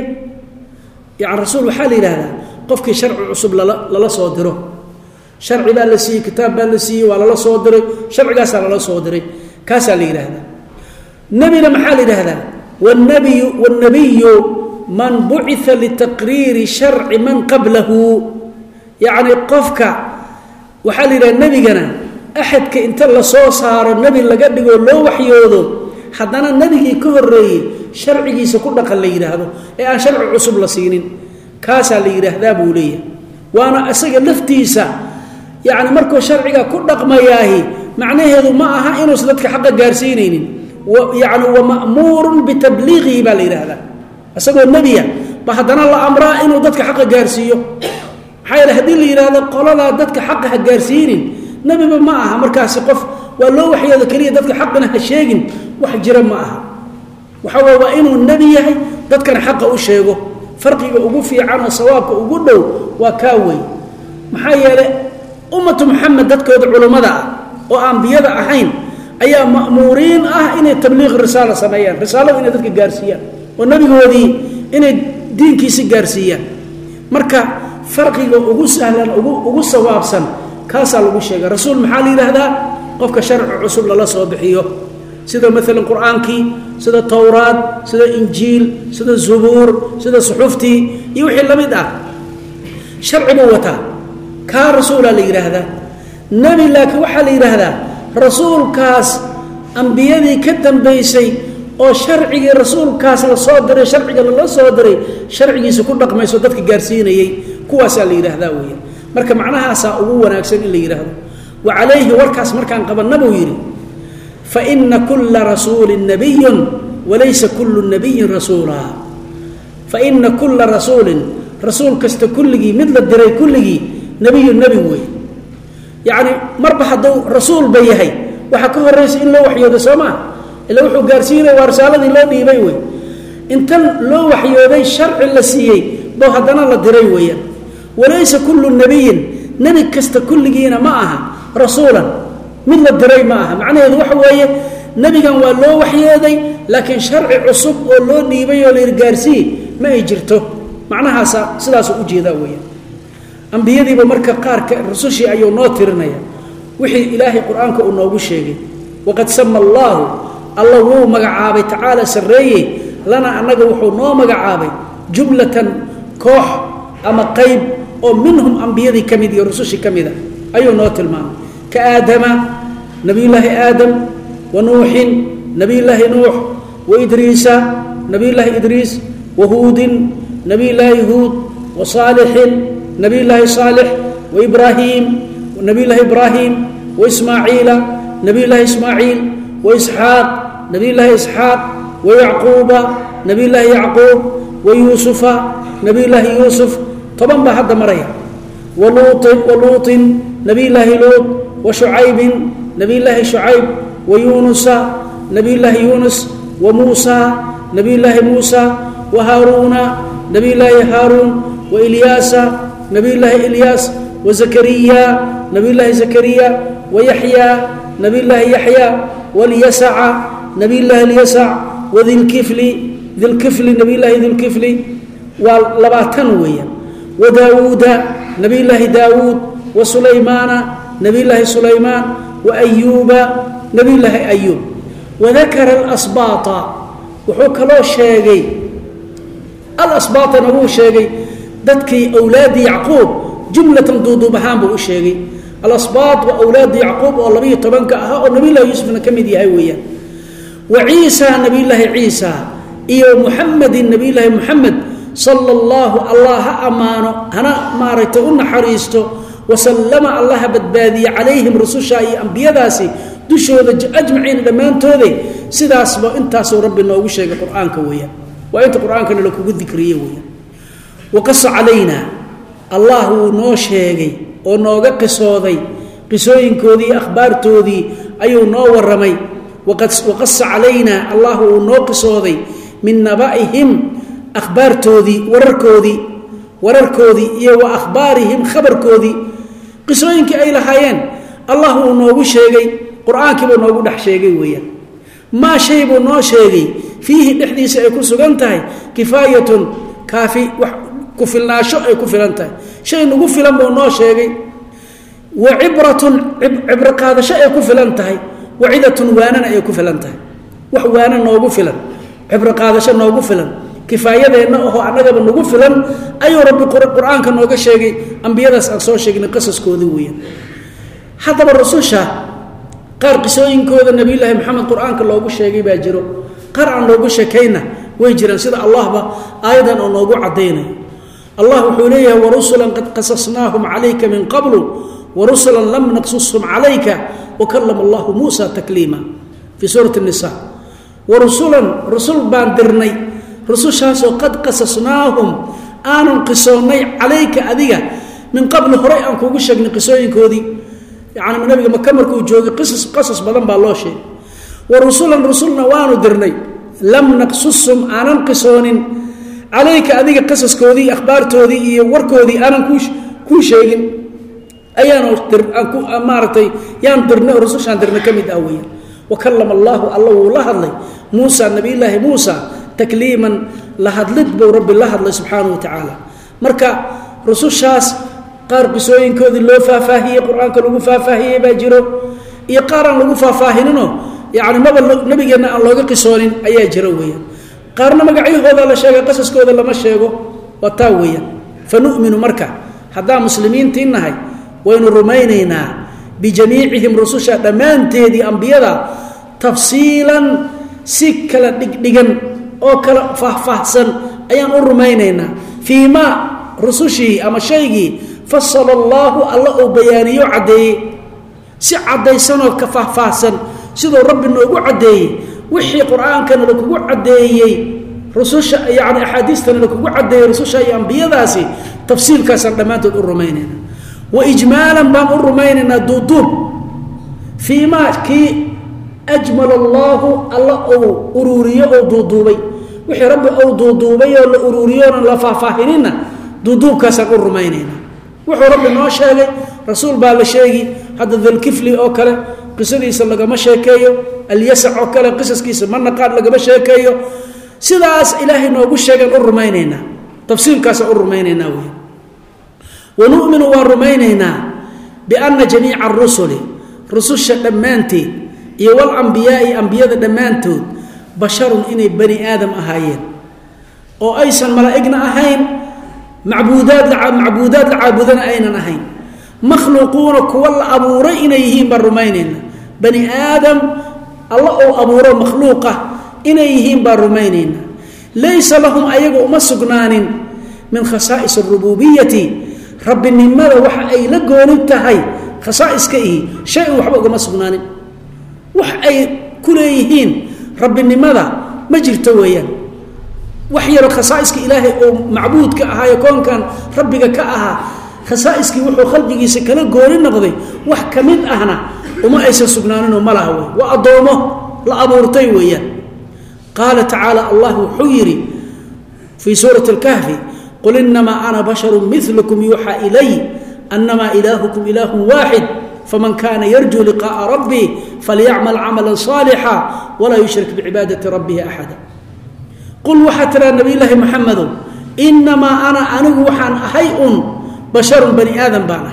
yani rasuul waxaa la yidhaahdaa qofkii sharci cusub lala lala soo diro sharci baa la siiyey kitaab baa la siiyey waa lala soo diray sharcigaasaa lala soo diray kaasaa la yidhaahdaa nebina maxaa la yidhaahdaa wanabiyu wanabiyu man bucitha litaqriiri sharci man qablahu yacni qofka waxaa la yidhaha nebigana axadka inta lasoo saaro nebi laga dhigoo loo waxyoodo haddana nebigii ka horreeyey sharcigiisa ku dhaqan la yidhaahdo ee aan sharci cusub la siinin kaasaa la yidhaahdaa buu leeyahay waana isaga laftiisa yacni markuu sharciga ku dhaqmayaahi macnaheedu ma aha inuusan dadka xaqa gaarsiinaynin yacni wa ma'muurun bitabliiqihi baa la yidhaahdaa isagoo nebiya ba haddana la amraa inuu dadka xaqa gaarsiiyo maxaa yeele haddii la yidhaahdo qoladaa dadka xaqa ha gaarsiinin nebiba ma aha markaasi qof waa loo waxyoodo keliya dadka xaqina ha sheegin wax jira ma aha waxa waye waa inuu nebi yahay dadkana xaqa u sheego farqiga ugu fiican oo sawaabka ugu dhow waa kaa wey maxaa yeele ummatu maxamed dadkooda culummada ah oo ambiyada ahayn ayaa ma'muuriin ah inay tabliiq risaala sameeyaan risaalada inay dadka gaarsiiyaan oo nebigoodii inay diinkiisi gaarsiiyaan marka farqiga ugu sahlan ugu ugu sawaabsan kaasaa lagu sheega rasuul maxaa la yidhaahdaa qofka sharci cusub lala soo bixiyo sida maalan qur-aankii sida towraad sida injiil sida zubuur sida suxuftii iyo wixii la mid ah sharci buu wataa kaa rasuulaa la yidhaahdaa nebi laakiin waxaa la yidhaahdaa rasuulkaas ambiyadii ka dambaysay oo sharcigii rasuulkaas la soo diray sharciga lala soo diray sharcigiisa ku dhaqmayso dadka gaarsiinayey kuwaasaa la yidhaahdaa weya marka macnahaasaa ugu wanaagsan in la yidhaahdo wa calayhi warkaas markaan qabanna buu yidhi faina kula rasuulin nabiyun walaysa kullu nabiyin rasuula faina kula rasuulin rasuul kasta kulligii mid la diray kulligii nebiyun nebi wey yacni marba hadduu rasuulba yahay waxaa ka horraysa in loo waxyoodo soo maa ila wuxuu gaarsiinaya waa risaaladii loo dhiibay wey inta loo waxyooday sharci la siiyey boo haddana la diray weeyaan walaysa kullu nabiyin nebi kasta kulligiina ma aha rasuulan mid la diray ma aha macnaheedu waxa weeye nebigan waa loo waxyooday laakiin sharci cusub oo loo dhiibay oo la irgaarsii ma ay jirto macnahaasa sidaasuu u jeedaa weeyaan ambiyadiiba marka qaarka rusushii ayuu noo tirinaya wixii ilaahay qur-aanka uu noogu sheegay waqad sama allaahu alla wuu magacaabay tacaala sarreeye lana annaga wuxuu noo magacaabay jumlatan koox ama qayb oo minhum ambiyadii ka mid iyo rusushii ka mida ayuu noo tilmaamay ka aadama nabiyullaahi aadam wa nuuxin nabiyullaahi nuux wa idriisa nabiyullaahi idriis wa huudin nabiyullaahi huud wa saalixin nabiyullaahi saalix wa ibraahiim nabiyullaahi ibraahiim wa ismaaciila nabiyullaahi ismaaciil wa isxaaq nabiyullaahi isxaaq wa yacquuba nabiyullaahi yacquub wa yuusufa nabiyullaahi yuusuf toban baa hadda maraya wa luutin wa luutin nabiyullaahi luut wa shucaybin نبي الله شعيب ويونس نبي الله يونس وموسى نبي الله موسى وهارون نبي الله هارون وإلياس نبي الله إلياس وزكريا نبي الله زكريا ويحيى نبي الله يحيى واليسع نبي الله اليسع وذي الكفل ذي الكفل نبي الله ذي الكفل ولباتن ويا وداود نبي الله داود وسليمان نبي الله سليمان وأيوب نبي الله أيوب وذكر الأسباط وحوك له شيء الأسباط نبوه شيء ذاتك أولاد يعقوب جملة دودو بهام بو شيء الأسباط وأولاد يعقوب والنبي طبعا كأها ونبي الله يوسف نكمل يهويا وعيسى نبي الله عيسى إيو محمد نبي الله محمد صلى الله الله أمانه أنا ما ريتهن حريسته وسلم الله بدبادي عليهم رسول شاي أنبياء داسي دشوا أجمعين لما أنتوا سيدا أسباب أنت سو ربنا وشيء القرآن كويا وأنت القرآن كان لك ذكريه ويا وقص علينا الله نوشيغي ونوغا قصودي قصوين كودي أخبار تودي أيو نور رمي وقص علينا الله نوقصودي من نبائهم أخبار تودي ورركودي ورركودي إيو أخبارهم خبر كودي قصوين كأي لحيان الله نوغو شيغي قرآن كيبو نوغو دح شيغي ويا ما شيبو نو شيغي فيه الحديث أيكو سغنتهي كفاية كافي كفلنا شو أي كفلنتهي شيء نوغو فلن بو نو شيغي وعبرة عبر قادة شيء أي كفلنتهي وعدة وانا أي كفلنتهي وحوانا نوغو فلن عبر قادة شيء نوغو فلن كفاية لأنه هو أنك بنوغو فلن أي رب القرآن كان نوغو شيغي أنبياء أكسو شيغي نقصص كودي ويا حتى بالرسول شاه قار قصوين كود النبي الله محمد قرآن كاللوغو شيغي باجرو قار عن لوغو شكينا ويجران سيدا الله با أيضا ونوغو عدينا الله حوليه ورسلا قد قصصناهم عليك من قبل ورسلا لم نقصصهم عليك وكلم الله موسى تكليما في سورة النساء ورسلا رسول باندرني رسول شاسو قد قصصناهم آن قصوني عليك أذيك من قبل هرأي أنكو قشقني قصوين كودي يعني من نبي مكمل كو جوجي قصص قصص بدن با لو شيء ورسولا رسولنا وانو درني لم نقصصهم انا قصون عليك اديك قصص كودي اخبار تودي iyo warkoodi aanan ku ku sheegin ayaan dir aku amartay yaan dirnay rusushan dirnay kamid away وكلم الله الله la hadlay موسى نبي الله موسى تكليما la hadlid bo rabbi la hadlay subhanahu wa ta'ala marka rusushaas qaar qisooyinkoodii loo faahfaahiyay quraanka lagu faahfaahiyay baa jiro iyo qaaran lagu faahfaahinino yaani maba nabigeena aan looga qisoonin ayaa jiro weeyaan qaarna magacayhooda la sheegay qasaskooda lama sheego wata weeyaan fanu'minu marka hadaa muslimiinta inahay waynu rumaynayna bijamiicihim rususha dhamaanteedii anbiyada tafsiilan si kala dhigdhigan oo kala faahfaahsan ayaan u rumaynayna fiima rusushi ama shaygi فصل الله الله بيانيو عدي سي عديسنو كفاهفاهسن سيدو رب نوغو عدي وحي قرآن كان لكو عدي رسوش يعني أحاديث كان لكو عدي رسوش أي أنبياء تفصيل كاسر دمانتو الرمينين وإجمالا بام الرمينين دودوب فيما كي أجمل الله الله أو أروريو أو دودوبي وحي رب أو دودوبي أو أروريو لفاهفاهنين دودوب كاسر الرمينين wuxuu rabbi noo sheegay rasuul baa la sheegi hada dal kifli oo kale qisadiisa laga ma sheekeeyo aliyasa oo kale qisaskiisa man qaad laga ma sheekeeyo sidaas ilaahay noogu sheegan u rumaynayna tafsiilkaas u rumaynayna way wanu'minu wa rumaynayna bi anna jami'a ar-rusuli rususha dhamaanti iyo wal anbiya'i anbiyada dhamaantood basharun inay bani aadam ahaayeen oo aysan malaa'igna ahayn معبودات معبودات العابدين أين نهين مخلوقون كل أبوري إنيهم بالرمينين بني آدم الله أبوره مخلوقة إنيهم بالرمينين ليس لهم أيق مسقنان من خصائص الربوبية رب النمر وح أي لقون انتهي خصائص كيه شيء وحبق مسقنان وح أي كليهين رب النمر مجر تويا وحي الخصائص إلهي أو معبود كأها يكون كان ربك كأها خصائص وحو خلقه سكلا قولين نقضي وحكمين أهنا وما أيسا سبنانين وملهوي وأضومه لأبورتي ويا قال تعالى الله حيري في سورة الكهف قل إنما أنا بشر مثلكم يوحى إلي أنما إلهكم إله واحد فمن كان يرجو لقاء ربه فليعمل عملا صالحا ولا يشرك بعبادة ربه أحدا قل وحتى النبي الله محمد إنما أنا أنا وحن أهيء بشر بني آدم بانا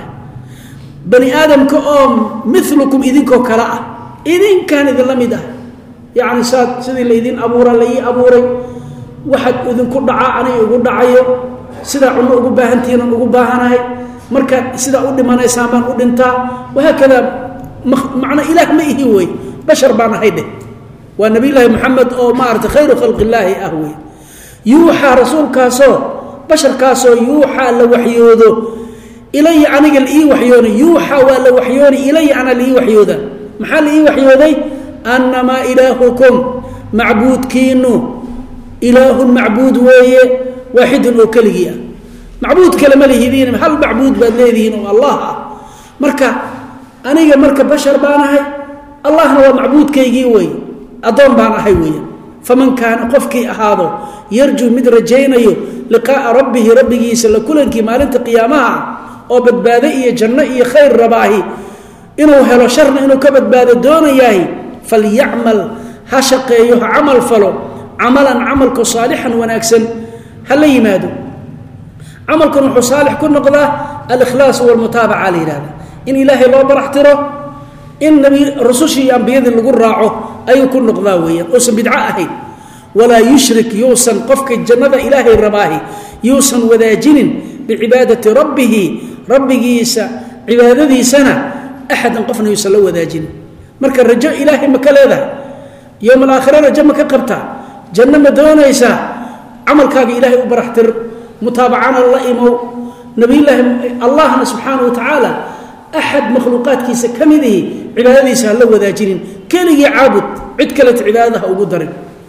بني آدم كأم مثلكم إذن كوكلاء إذن كان إذن لمده يعني ساد سيدي اللي إذن أبورا لي أبوري واحد إذن كل دعاء يقول دعايو سيدا عمو أقول باهنتين أقول باهناي مركا سيدا أقول ما نيسامان أقول انتا وهكذا معنى إله ما إهوي بشر بانا هيده والنبي الله محمد أو مارت خير خلق الله أهوي يوحى رسول كاسو بشر كاسو يوحى لوحيوذو إلي أنا قال إيه وحيوني يوحى ولا وحيوني إلي أنا لي وحيوذا محل إيه وحيوذي أنما إلهكم معبود كينو إله معبود ويه واحد وكلية معبود كلمة لهذين هل معبود بالذين الله مركا أنا مركا بشر بانهي الله هو معبود كيجي وي أضم بانهي وي فمن كان قفك هذا يرجو مدرجينه لقاء ربه ربه يسل كل كمال انت قيامها أو بدبادئية جنائية خير رباهي إنه هلو شرنا إنه كبدباد دون إياه فليعمل هشقيه عمل فلو عملا عملك صالحا وناكسا هل يمادو عملك نحو صالح كن نقضى الإخلاص والمتابعة لهذا إن إلهي الله برحتره إن نبي رسوشي أنبياء اللي قل راعه أي كن نقضاويا أوسن بدعاءه ولا يشرك يوسن قفك الجنة إلهي الرباهي يوسن وذا جن بعبادة ربه ربه يسا عبادته سنة أحد قفنا يسلو وذا جن مركا الرجاء إلهي مكال هذا يوم الآخرة رجاء مكا قبتا جنة مدونة يسا عمل كاقي إلهي وبرحتر متابعان الله إمو نبي الله الله سبحانه وتعالى أحد مخلوقات كيسا كمذه عبادته يسلو وذا جن كان يعابد عدكلة عبادها أو قدر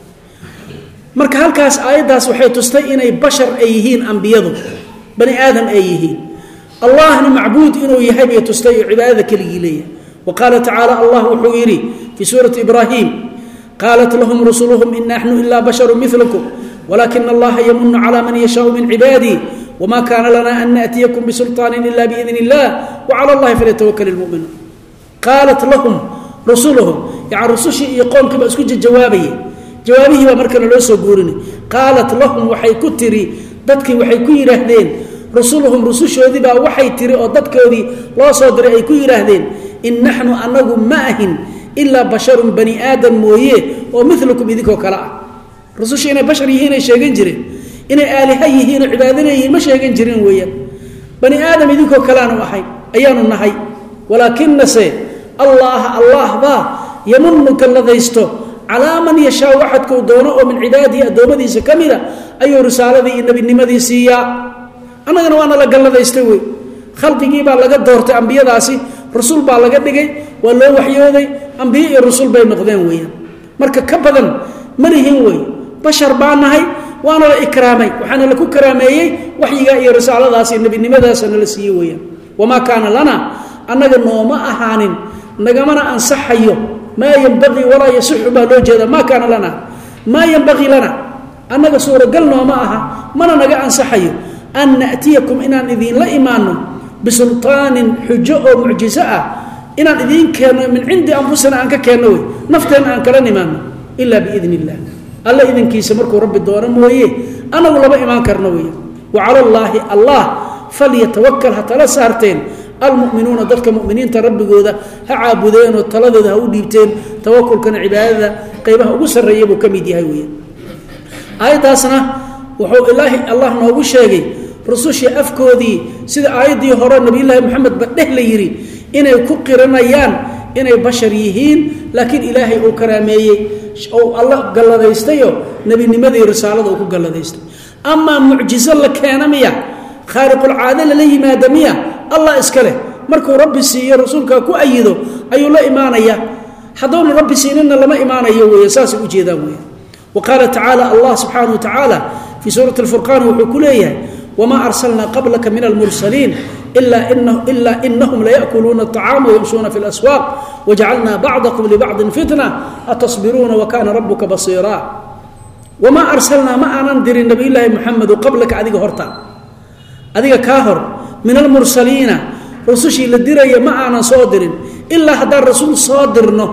مركا هالكاس آياداس وحي تستيئن أي بشر أيهين أنبيض بني آدم أيهين الله معبود إنه يهب يتستيء عبادة كالجيلية وقال تعالى الله حويري في سورة إبراهيم قالت لهم رسلهم إن نحن إلا بشر مثلكم ولكن الله يمن على من يشاء من عباده وما كان لنا أن نأتيكم بسلطان إلا بإذن الله وعلى الله فليتوكل المؤمنون قالت لهم رسلهم يعني رسوش يقوم كما اسكت جوابي جوابه ومركنا لو سوغورني قالت لهم وحي كتري ددكي وحي كيراهدين رسولهم رسوشودي با waxay tiri oo dadkoodii loo soo diray ay ku yiraahdeen in nahnu anagu maahin illa basharun bani adam mooye oo midlukum idinko kala ah rusushina bashar yihiin ay sheegan jireen inay aaliha yihiin cibaadanayiin ma sheegan jireen weeyaan bani adam idinko kala aan wahay ayaanu nahay walakinna say allah allah ba yamunnu kalladaysto ala man yasha wahadku doono oo min cibaadi adoomadiisa kamida ayu risaaladii nabinimadi siiya annagana waana la galladaystay way khalqigii baa laga doortay ambiyadaasi rasuul baa laga dhigay waa loo waxyooday ambiye iyo rasuul bay noqdeen weeyaan marka ka badan marihin way bashar baa nahay waana la ikraamay waxaana la ku karaameeyay waxyiga iyo risaaladaasi nabinimadaasna la siiyay weeyaan wama kaana lana annaga nooma ahaanin nagamana ansaxayo ma yanbaghi wala yashu ba loo jeeda ma kaana lana ma yanbaghi lana annaga suuragal nooma aha mana naga ansaxayo أن نأتيكم إن إذين لا إيمانه بسلطان حجة معجزة إن إذين كانوا من عند أنفسنا أنك كانوا نفتن أنك لا إيمانه إلا بإذن الله الله إذن كي سمركوا رب الدوار مويه أنا ولا بإيمان كرنويه وعلى الله الله فليتوكل حتى لا سهرتين المؤمنون ذلك مؤمنين ترب جوده هعابدين والتلذذ هوديبتين توكل كان عبادة قيبها وسر يبو كميدي هويه آية سنة وحو إلهي الله نوغو شيغي رسوشي أفكودي سيدا آيدي هورا نبي الله محمد بديه ليري إنه كقرنيان إنه بشريهين لكن إلهي أو كرامي أو الله قال له يستيو نبي نمذي رسالة أو قال له يستيو أما معجزة لكان ميا خارق العادة لليه ما دميا الله إسكاله مركو ربي سيئ رسولك كو أيدو أيو لا إيمانيا حضون ربي سيئننا لما إيمانيا ويساس أجيدا ويا وقال تعالى الله سبحانه وتعالى في سورة الفرقان وحكوليه وما أرسلنا قبلك من المرسلين إلا, إنه إلا إنهم ليأكلون الطعام ويمشون في الأسواق وجعلنا بعضكم لبعض فتنة أتصبرون وكان ربك بصيرا وما أرسلنا ما أنندر النبي الله محمد قبلك أذيك هرتا أذيك كاهر من المرسلين رسوشي للدرية ما أنا صادر إلا هذا الرسول صادرنا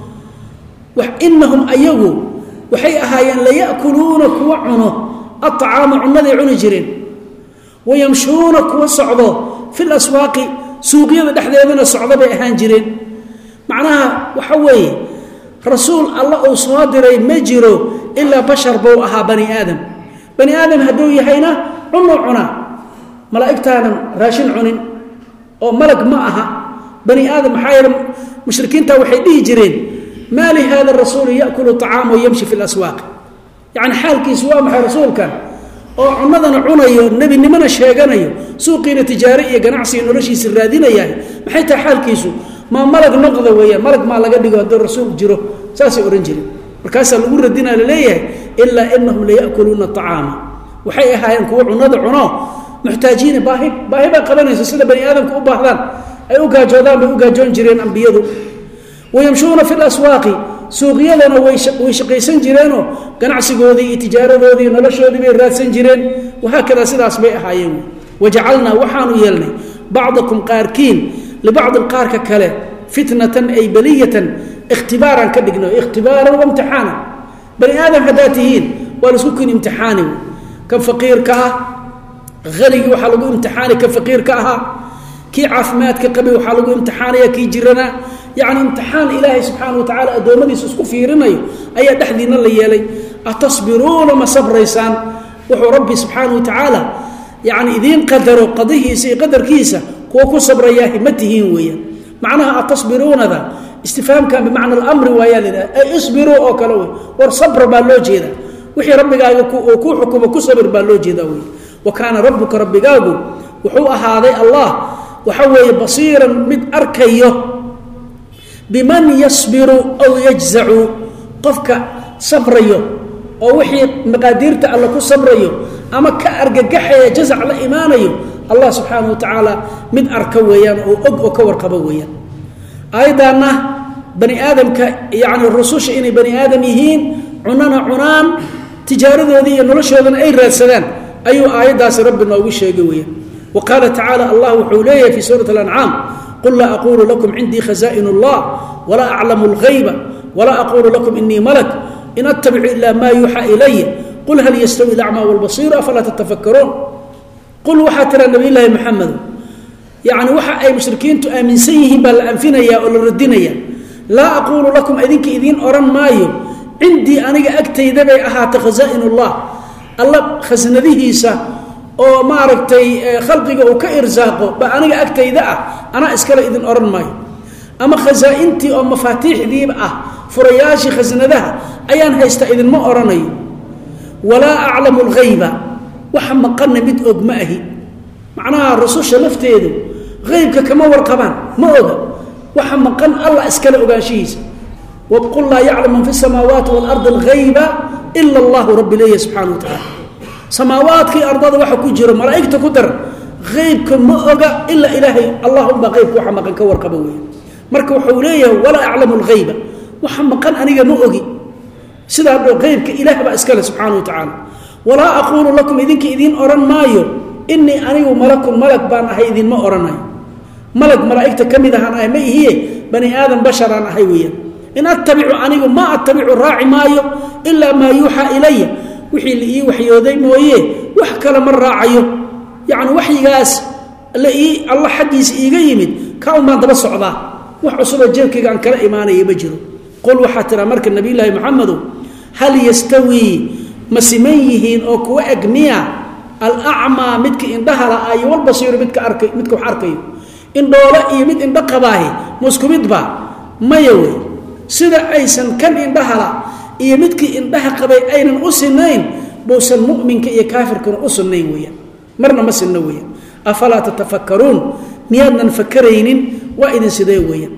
وإنهم أيغوا وحي أهايان ليأكلون كوعنا الطعام عمدي عنجرين ويمشون كوصعبا في الأسواق سوقيا دحديدنا صعبا بأهانجرين معناها وحوي رسول الله صادري مجرو إلا بشر بوءها بني آدم بني آدم هدو يحينا عنا عنا ملائكتان راشن عنين أو ملك معها بني آدم حاير مشركين توحيديه جرين ما لهذا الرسول يأكل الطعام ويمشي في الأسواق يعني حالك سواء محي رسول كان oo cunadana cunayo nabi nimana sheeganayo suuqiina tijaariye ganacsi noloshiisa raadinayay maxay tahay xaalkiisu ma malag noqdo weeyaan malag ma laga dhigo dad rasuul jiro saasi oran jiray markaas lagu radinaa leeyahay illa innahum la yaakuluna ta'ama waxay ahaayeen kuwa cunada cuno muxtaajiin baahi baahi ba qabanaysa sida bani aadamku u baahdaan ay u gaajoodaan bay u gaajoon jireen anbiyadu wayamshuuna fil aswaaqi suuqyadana way shaqaysan jireeno ganacsigoodii iyo tijaaradoodii noloshoodii bay raadsan jireen waxa kala sidaas bay ahaayeen wajacalna waxaanu yeelnay bacdakum qaarkiin libacd qaarka kale fitnatan ay baliyatan ikhtibaaran ka dhigno ikhtibaaran wa imtixaana bani aadam hadaatihiin waa isku kin imtixaani ka faqiirka ah ghaligi waxa lagu imtixaani ka faqiirka ah ki caafimaadka qabi waxa lagu imtixaanaya ki jirana يعني امتحان إلهي سبحانه وتعالى أدومني سسكو فيرناي أي دحدينا ليالي أتصبرون ما صبر إنسان وحو ربي سبحانه وتعالى يعني إذين قدروا قضيه سي قدر كيسة كوكو صبر إياهي متهين ويا معناها أتصبرون ذا استفهام كان بمعنى الأمر ويا لذا أي اصبروا أو كلوي والصبر بالوجه ذا وحي ربي قال وكو حكم وكو صبر بالوجه ذا وكان ربك ربي قال وحو هذا الله وحوي بصيرا مد أركيه بمن يصبر أو يجزع قفك صبريه أو وحي مقاديرته الله كو صبريه أما كأرققحي جزع لإيمانيه الله سبحانه وتعالى من أركويان أو أق وكور قبويان أيضا بني آدم ك يعني الرسوش إني بني آدم يهين عنانا عنان تجارة ذي نرشد أي راسدان أي آيات ربنا وشيء قوية وقال تعالى الله حوليه في سورة الأنعام قل لا أقول لكم عندي خزائن الله ولا أعلم الغيب ولا أقول لكم إني ملك إن أتبع إلا ما يوحى إلي قل هل يستوي الأعمى والبصير أفلا تتفكرون قل وحاتر النبي الله محمد يعني وحى أي مشركين تؤمن سيهم بل أنفنا يا أول الردين يا لا أقول لكم أذنك إذين أرن مايو عندي أنا أكتي ذبي أحات خزائن الله الله خزن ذي هيسا oo maaragtay khalqiga oo ka irsaaqo ba aniga agtayda ah ana iskala idin oran maayo ama khazaa'inti oo mafaatiixdii ah furayaashi khaznadaha ayaan haysta idin ma oranayo wala a'lamu al-ghayba waxa maqana mid og ma ahi macnaha rususha lafteedu ghaybka kama warqabaan ma oga waxa maqan Allah iskala ogaanshiisa wa qul la ya'lamu fi samawati wal ardi al-ghayba illa Allah rabbil subhanahu wa ta'ala سماوات كي أرض واحد كجرا ملائكة كدر غيب كم أجا إلا إلهي اللهم غيب وحمق كور قبوي مركب حوليه ولا أعلم الغيب وحمق أنا ما أجي سيدا غيب كإله بأسكاله سبحانه وتعالى ولا أقول لكم إذن كإذن أرن مايو إني أنا وملك ملك بان هاي إذن ما أرناي ملك ملائكة كم إذا أنا ما هي بني آدم بشر أنا هيويا إن أتبع أنا وما أتبع الراعي مايو إلا ما يوحى إلي وحي لي وحيودي مويه wax kala mar raacayo yaani waxigaas la ii Allah xadiis iiga yimid ka uma daba socda wax cusub jeelkiga aan kala iimaanay ma jiro qol waxa tira marka nabi ilaahi maxamed hal yastawi masimayhin oo kuwa agmiya al a'ma midka indhaha ay wal basiir midka arkay midka wax arkayo indhoola iyo mid indha qabaahi musku midba mayawe sida aysan kan indhaha iyo midkii indhaha qabay aynan u sinayn boosan mu'minka iyo kaafirka u sinayn weeyaan marna ma sinna weeyaan afala tatafakkarun miyadnan fakaraynin wa idin sidee weeyaan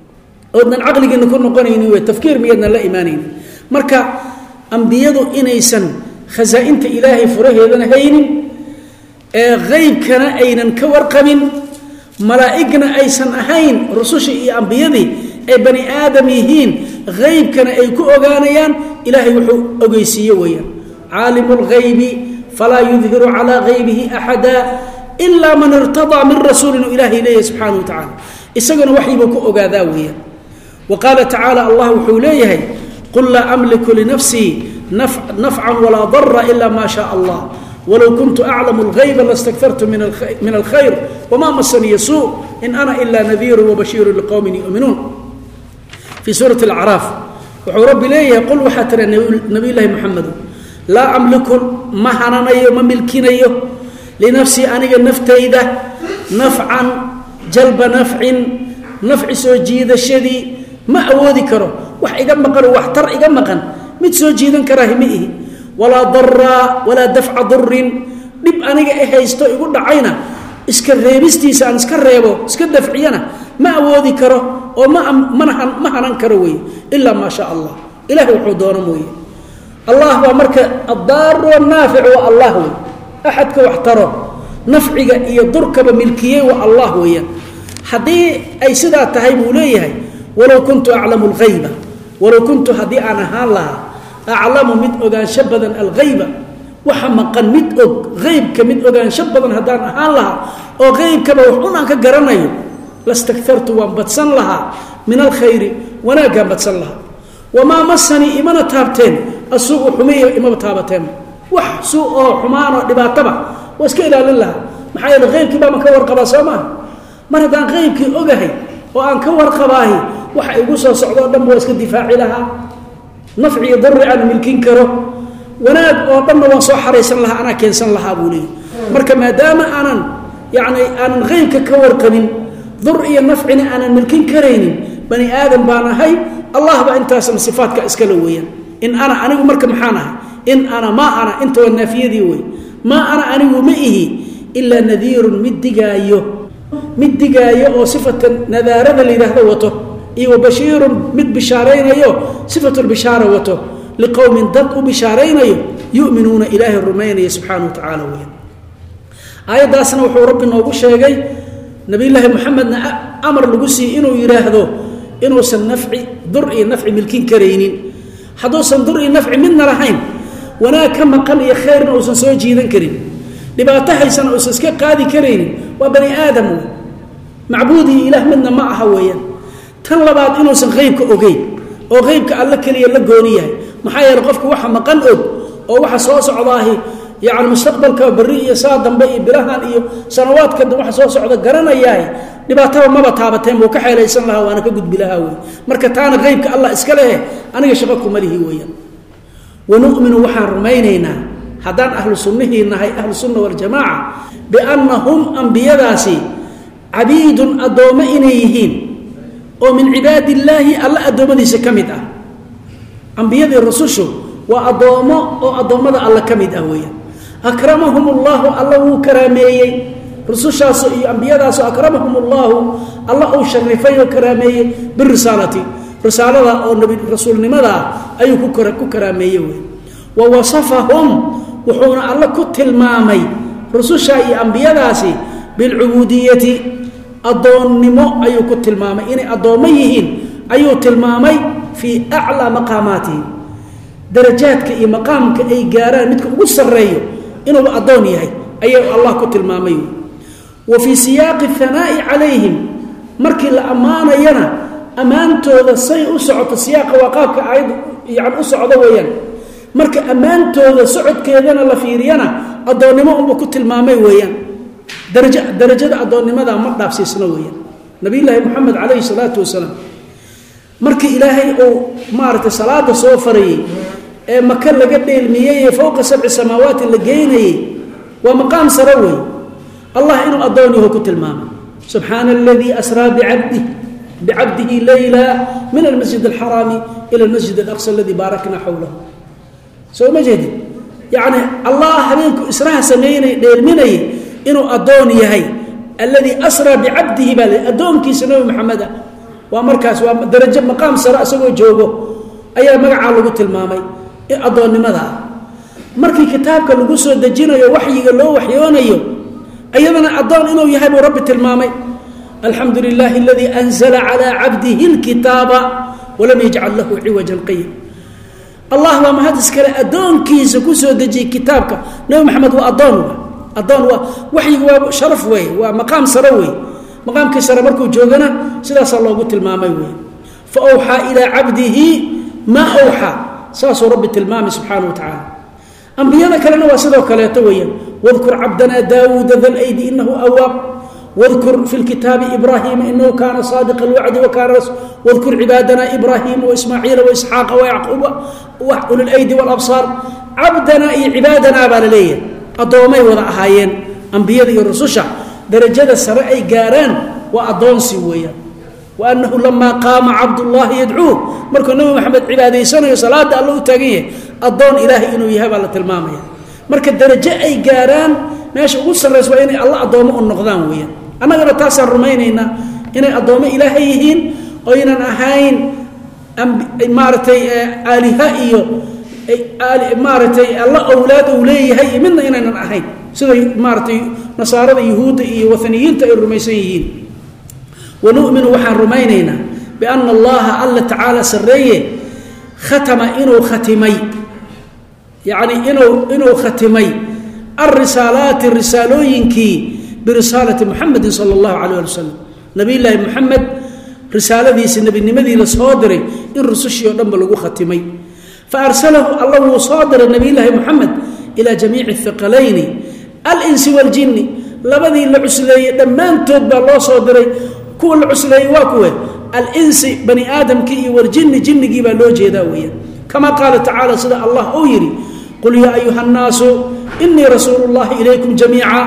oodnan aqligeena ku noqonaynin way tafkiir miyadnan la iimaanaynin marka anbiyadu inaysan khazaa'inta ilaahi furaheedana haynin ee ghaybkana aynan ka warqabin malaa'igna aysan ahayn rusushii iyo ambiyadii ay bani aadam yihiin haybkana ay ku ogaanayaan ilaahay wuxuu ogeysiiye weeyaan caalimu lghaybi falaa yudhiru calaa haybihi axada ilaa man irtadaa min rasuulin u ilaahay leeyahay subxaanahu wa tacaala isagana waxyibuu ku ogaadaa weeyaan wa qaala tacaala allah wuxuu leeyahay qul laa amliku linafsii nafcan walaa dara ila ma shaa allah walow kuntu aclamu اlghayba lastakartu min alkhayr wma masaniya suu in ana ila nadiiru wabashiiru liqowmin yuminuun fii suurati اlacraaf wuxuu rabbi leeyahay qul waxaa tira nabiy llaahi moxamedu laa amliku ma hananayo ma milkinayo linafsii aniga naftayda nafcan jalba nafcin nafci soo jiidashadii ma awoodi karo wax iga maqano wax tar iga maqan mid soo jiidan karaahi ma ihi walaa daraa walaa dafca durin dhib aniga e haysto igu dhacayna iska reebistiisa aan iska reebo iska dafciyana ma awoodi karo oo ma ma hanan karo wey ilaa maa shaa allah ilahay wuxuu doono mooye allah baa marka addaaru wanaafic waa allah wey axadka wax taro nafciga iyo durkaba milkiyey waa allah weeyaan haddii ay sidaa tahay buu leeyahay walow kuntu aclamu lghayba walow kuntu haddii aan ahaan lahaa aclamu mid ogaansho badan alghayba waxa maqan mid og haybka mid ogaansho badan haddaan ahaan lahaa oo haybkaba wax un aan ka garanayo lastakartu waan badsan lahaa min alkhayri wanaaggaan badsan lahaa wamaa masanii imana taabteen asuu xumiya imaba taabateen wax suu oo xumaanoo dhibaataba waa iska ilaalin lahaa maxaa yeele haybkii baa ma ka warqabaa soo maaha mar haddaan haybkii ogahay oo aan ka warqabaahi waxa igu soo socdo o dhanba waa iska difaaci lahaa nafci iyo darri aan milkin karo wanaag oo dhanna waan soo xaraysan lahaa anaa keensan lahaa buu leeyay marka maadaama aanan yani aanan haybka ka warqabin dur iyo nafcina aanan milkin karaynin bani aadam baan ahay allah baa intaasna sifaadka iskala weeyaan in ana anigu marka maxaan ahay in ana maa ana inta waa naafiyadii wey maa ana anigu ma ihi ilaa nadiirun mid digaayo mid digaayo oo sifatan nadaarada la yidhaahdo wato iyo wabashiirun mid bishaaraynayo sifatu lbishaara wato liqowmin dad u bishaaraynayo yuminuuna ilaahay rumaynaya subxaana wa tacaala weyan aayaddaasna wuxuu rabbi noogu sheegay nabiyullaahi moxamedna amar lagu siiyey inuu yidhaahdo inuusan nafci dur iyo nafci milkin karaynin hadduusan dur iyo nafci midna lahayn wanaag ka maqan iyo khayrna uusan soo jiidan karin dhibaato haysana uusan iska qaadi karaynin waa bani aadam wey macbuudii ilaah midna ma aha weeyaan tan labaad inuusan haybka ogeyn oo haybka alla keliya la gooni yahay maxaa yeele qofka waxa maqan og oo waxa soo socdaahi yani mustaqbalka beri iyo saa dambe iyo bilahan iyo sanawaadka waxa soo socda garanayahay dhibaataba maba taabateen buu ka xeelaysan lahaa waana ka gudbi lahaa wey marka taana haybka allah iska leh aniga shaqo kuma lihi weeyaan wanuminu waxaan rumaynaynaa haddaan ahlu sunnihii nahay ahlu sunna waljamaaca biannahum ambiyadaasi cabiidun addoommo inay yihiin oo min cibaadi illaahi alla addoommadiisa ka mid ah ambiyadii rusushu waa addoommo oo addoommada alla ka mid ah weeyaan akramahum ullahu alla wuu karaameeyey rusushaasu iyo ambiyadaasu akramahum ullahu alla uu sharifay oo karaameeyey birisaalati risaalada oo nabi rasuulnimadaa ayuu ku ku karaameeyey wey wa wasafahum wuxuuna alla ku tilmaamay rususha iyo ambiyadaasi bilcubuudiyati addoonnimo ayuu ku tilmaamay inay addoommo yihiin ayuu tilmaamay fii aclaa maqaamaatihim darajaadka iyo maqaamka ay gaaraan midka ugu sarreeyo inuuba addoon yahay ayuu allah ku tilmaamay wa fii siyaaqi hanaa'i calayhim markii la ammaanayana ammaantooda say u socoto siyaaqa waa qaabka aayad yani u socdo weeyaan marka ammaantooda socodkeedana la fiiriyana addoonnimo unba ku tilmaamay weeyaan daraja darajada addoonnimada ma dhaafsiisno weeyaan nabiyullaahi moxamed calayhi salaatu wasalaam markii ilaahay uu maaragtay salaada soo farayey ee maka laga dheelmiyey ee fowqa sabci samaawaati la geynayey waa maqaam sare wey allah inuu addoon yaho ku tilmaamay subxaana aladii asraa bicabdih bicabdihi layla min almasjid alxaraami ila almasjid alaqsa aladii baarakna xowlahu soo ma jeedin yacni allah habeenku israha sameynay dheelminayay inuu addoon yahay alladii asraa bicabdihi baa le addoonkiisa nabi maxameda waa markaas waa darajo maqaam sare isagoo joogo ayaa magacaa lagu tilmaamay addoonnimada ah markii kitaabka lagu soo dejinayo waxyiga loo waxyoonayo iyadana addoon inuu yahay buu rabbi tilmaamay alxamdu lilahi aladii anzala calaa cabdihi اlkitaaba walam yajcal lahu ciwajan qayim. allah baa mahad iskale addoonkiisa ku soo dejiyey kitaabka. nebi maxamed waa addoon addoon waa waxyigu waa sharaf weeye, waa maqaam sare weeye. maqaamkii sare markuu joogana sidaasaa loogu tilmaamay weeye. fa awxaa ilaa cabdihi maa awxaa, saasuu rabbi tilmaamay subxaana wa tacaala. ambiyada kalena waa sidoo kaleeto weeyaan. wadkur cabdanaa daawuuda da laydi inahu awaab, wadkur fi lkitaabi ibraahiima inahu kaana saadiqa alwacdi wakaana wadkur cibaadana ibraahiima waismaaciila waisxaaqa wayacquuba ululaydi walabsaar. cabdanaa iyo cibaadanaa baa la leeyahay, addoomay wada ahaayeen ambiyada iyo rususha. darajada sare ay gaaraan waa addoonsi weeyaan. wa annahu lamaa qaama cabdullaahi yadcuuh, markuu nabi maxamed cibaadaysanayo salaada alla u taagan yahay, addoon ilaahay inuu yahay baa la tilmaamaya. marka darajo ay gaaraan meesha ugu sarraysa waa inay alla addoommo u noqdaan weeyaan. annagana taasaan rumaynaynaa inay addoommo ilaahay yihiin, oo ynan ahayn maaragtay aaliha iyo maaragtay alla awlaad uu leeyahay iyo midna inaynan ahayn siday maaragtay nasaarada yuhuudda iyo wathaniyiinta ay rumaysan yihiin. wanuminu waxaan rumaynaynaa biana allaha alla tacaala sarreeye khatama inuu khatimay yani inuu inuu khatimay alrisaalaati risaalooyinkii birisaalati muxamedin sala allahu calayh ali wasalam. nabiy llaahi muxamed risaaladiisa nebinimadii la soo diray in rusushii oo dhanba lagu khatimay. fa arsalahu alla wuu soo diray nabiy llaahi muxamed ilaa jamiici hiqalayni alinsi waaljinni, labadii la cusleeyey dhammaantood baa loo soo diray. kuwa la cusleeyey waa kuwe alinsi bani aadamkii iyo waljinni jinnigii baa loo jeedaa weeyaan. kama qaala tacaala sida allah uu yidhi qul yaa ayuha nnaasu inii rasuulu llahi ilaykum jamiica.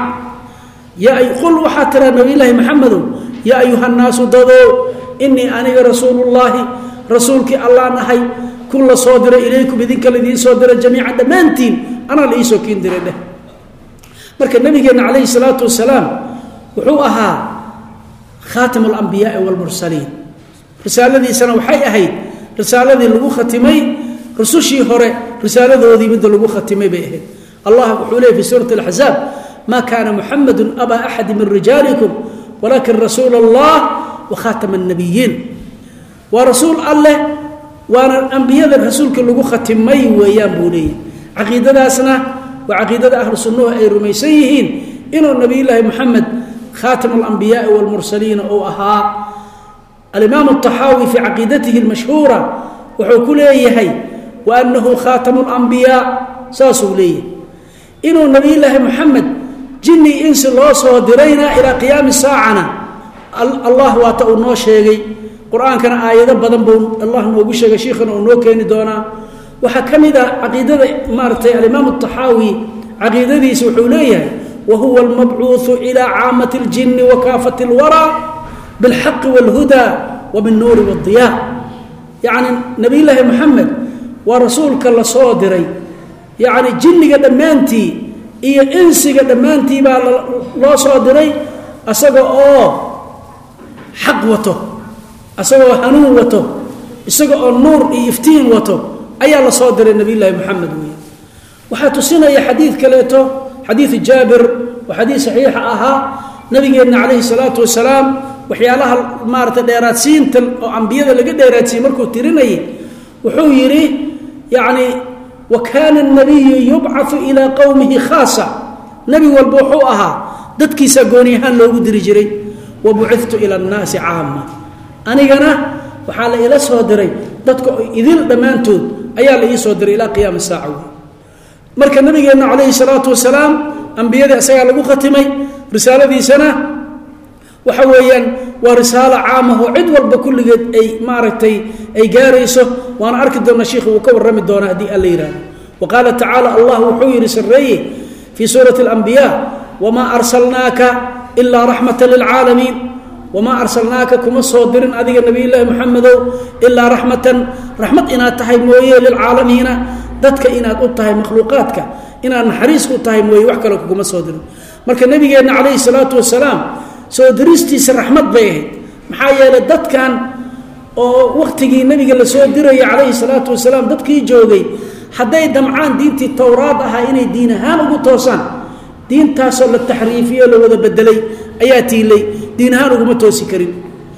qul waxaa tiraa nabiy llaahi maxamedow yaa ayuha nnaasu dadow inii aniga rasuulullaahi rasuulkii allaan ahay, kun la soo diray ilaykum idinka laidiin soo diray jamiican dhammaantiin anaa la iisoo kiin diray dheh. marka nabigeenna calayhi salaatu wasalaam wuxuu ahaa khaatim alambiyaai waalmursaliin. risaaladiisana waxay ahayd risaaladii lagu khatimay rusushii hore risaaladoodii midda lagu khatimay bay ahayd. allah wuxuu leeyay fi suurati alaxzaab maa kaana muxamedun abaa axadi min rijaalikum walakin rasuula allah wa khaatama annabiyiin. waa rasuul alleh waana ambiyada rasuulkii lagu khatimay weeyaan buu leeyahy. caqiidadaasna waa caqiidada ahlu sunnuhu ay rumaysan yihiin inuu nabiyullaahi moxamed khaatim alambiyaai waalmursaliina uu ahaa. alimaam الطaxaawi fii caqiidatihi اlmashhuura wuxuu ku leeyahay wa annahu khaatamu اlambiyaa, saasuu leeyahay inuu nabiyullaahi moxamed jinni insi loo soo dirayna ilaa qiyaami saacana allah waata uu noo sheegay. qur-aankana aayado badan buu allah noogu sheegay, shiikhana uu noo keeni doonaa. waxaa ka mid a caqiidada maaratay alimaam الطaxaawi caqiidadiisa wuxuu leeyahay wahuwa almabcuuثu ilى caamati اljini wa kaafati اlwaraa bilxaqi wاlhudaa wa binnuuri wاdiyaa. yacni nabiy llaahi moxamed waa rasuulka la soo diray, yacni jinniga dhammaantii iyo insiga dhammaantii baa loo soo diray isaga oo xaq wato, isagoo hanuun wato, isaga oo nuur iyo iftiin wato ayaa la soo diray nabiy llaahi moxamed weeye. waxaa tusinaya xadiid kaleeto, xadiidu jaabir oo xadiid saxiixa ahaa, nabigeenna calayhi salaatu wasalaam waxyaalaha maarata dheeraadsiinta oo ambiyada laga dheeraadsiiyey markuu tirinayay wuxuu yidhi yacni wa kaana الnabiyu yubcaثu ilaa qowmihi khaasa. nebi walba wuxuu ahaa dadkiisa gooni ahaan loogu diri jiray. wa bucithtu ila اnnaasi caama, anigana waxaa la ila soo diray dadka idil dhammaantood ayaa la ii soo diray ilaa qiyaami saaca wey. marka nabigeenna calayhi salaatu wasalaam ambiyadii isagaa lagu khatimay, risaaladiisana waxa weeyaan waa risaalo caamah oo cid walba kulligeed ay maaragtay ay gaarayso. waana arki doonaa sheikhu uu ka warrami doonaa haddii alla yidhaahdo. wa qaala tacaala allah wuxuu yidhi sarreeye fii suurati alambiyaa wamaa arsalnaaka ilaa raxmata lilcaalamiin. wamaa arsalnaaka kuma soo dirin adiga nabiyullaahi moxamedow ilaa raxmatan raxmad inaad tahay mooye lilcaalamiina, dadka inaad u tahay makhluuqaadka inaad naxariis u tahay mooye wax kale kuguma soo dirin. marka nabigeenna calayhi salaatu wasalaam soo diristiisa raxmad bay ahayd. maxaa yeelay dadkan oo wakhtigii nebiga la soo dirayay calayhi salaatu wasalaam dadkii joogay hadday damcaan diintii towraad ahaa inay diin ahaan ugu toosaan, diintaasoo la taxriifiyo la wada bedelay ayaa tiilay. diinahaan uguma toosi karin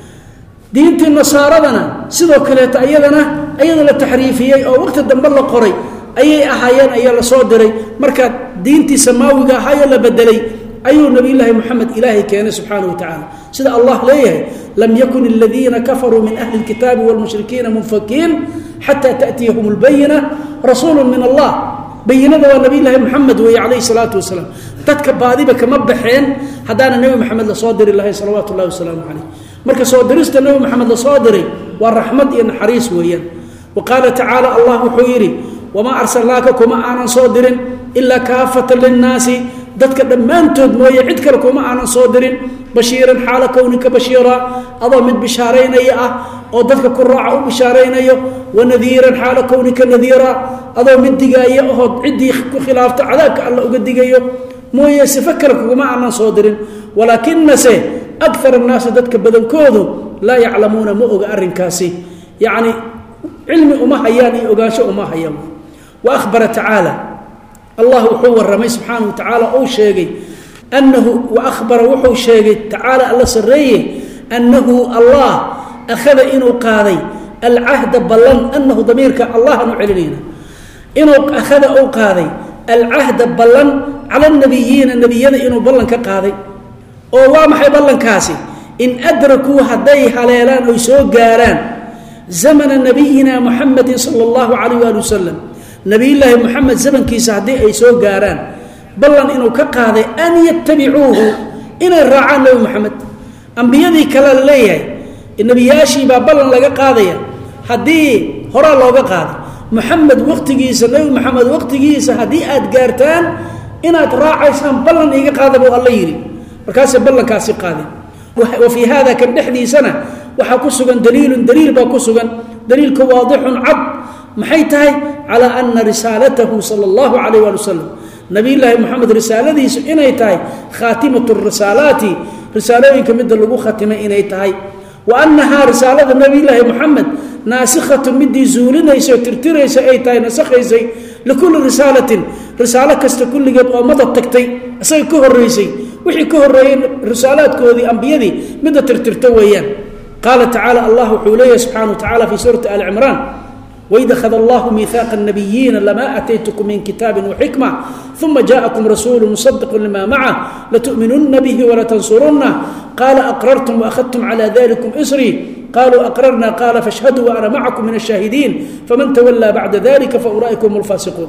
diintii nasaaradana sidoo kaleeta ayadana ayada la taxriifiyey oo waqti dambe la qoray ayay ahaayeen ayaa la soo diray marka diintii samaawiga ahaayoo la bedelay ayuu nabiyullaahi moxamed ilaahay keenay subxaanahu wa tacaala sida allah leeyahay lam yakun aladiina kafaruu min ahli lkitaabi waalmushrikiina munfakiin xataa ta'tiyahum lbayina rasuulu min allah bayinada waa nabiyullaahi moxamed weeye calayhi salaatu wasalaam dadka baadiba kama baxeen haddaana nebi moxamed la soo diri lahay salawaatu ullahi wasalaamu calayh marka soo dirista nebi moxamed la soo diray waa raxmad iyo naxariis weeyaan wa qaala tacaala allah wuxuu yidhi wamaa arsalnaaka kuma aanan soo dirin ilaa kaafatan linnaasi dadka dhammaantood mooye cid kale kuma aanan soo dirin bashiiran xaala kownika bashiira adoo mid bishaaraynaya ah oo dadka ku raaca u bishaaraynayo wanadiiran xaala kownika nadiira adoo mid digaaya ood ciddii ku khilaafta cadaabka alla uga digayo mooye sifo kale kuguma aanan soo dirin walaakinase akar annaasi dadka badankoodu laa yaclamuuna ma oga arrinkaasi yacni cilmi uma hayaan iyo ogaansho uma hayaan wa ahbara tacaala allah wuxuu warramay subxaanahu wa tacaala ou sheegay annahu wa ahbara wuxuu sheegay tacaala alla sarreeye annahu allah akhada inuu qaaday alcahda ballan annahu damiirka allahan u celinayna inuu akhada ou qaaday alcahda ballan cala alnabiyiina nebiyada inuu ballan ka qaaday oo waa maxay ballankaasi in adrakuu hadday haleelaan oy soo gaaraan zamana nabiyina muxamedin sala allahu calayh waali wasalam nabiyullaahi moxamed zamankiisa haddii ay soo gaaraan ballan inuu ka qaaday an yatabicuuhu inay raacaan nebi moxamed ambiyadii kale la leeyahay nebiyaashii baa ballan laga qaadaya haddii horaa looga qaaday moxamed waqtigiisa nebi moxamed waqtigiisa haddii aad gaartaan inaad raacaysaan ballan iiga qaada buu alla yidhi markaasay ballankaasi qaadeen wa fii haada kan dhexdiisana waxaa ku sugan daliilun daliil baa ku sugan daliilka waadixun cad maxay tahay calaa ana risaalatahu sala allahu calayh waali wasalam nabiyullaahi moxamed risaaladiisu inay tahay khaatimatu risaalaati risaalooyinka midda lagu khatimay inay tahay wa annahaa risaalada nabiyullaahi moxamed naasikhatun midii zuulinaysa oo tirtiraysa ay tahay nasakhaysay likulli risaalatin risaalo kasta kulligeed oo madad tagtay isaga ka horraysay wixii ka horreeyey risaalaadkoodii ambiyadii midda tirtirta weeyaan qaala tacaala allah wuxuu leeyahay subxaana wa tacala fii suurati ali cimraan waid akhada allahu miihaaqa nabiyiina lamaa aataytukum min kitaabin waxikma uma jaءakum rasuulu musadiqu lima macah latu'minunna bihi walatansurunna qaala aqrartum waakhadtum cala dalikum isrii qaluu aqrarna qaala fashhaduu waana macakum min ashaahidiin faman tawallaa bacda dalika faulaa'ika hum lfaasiquun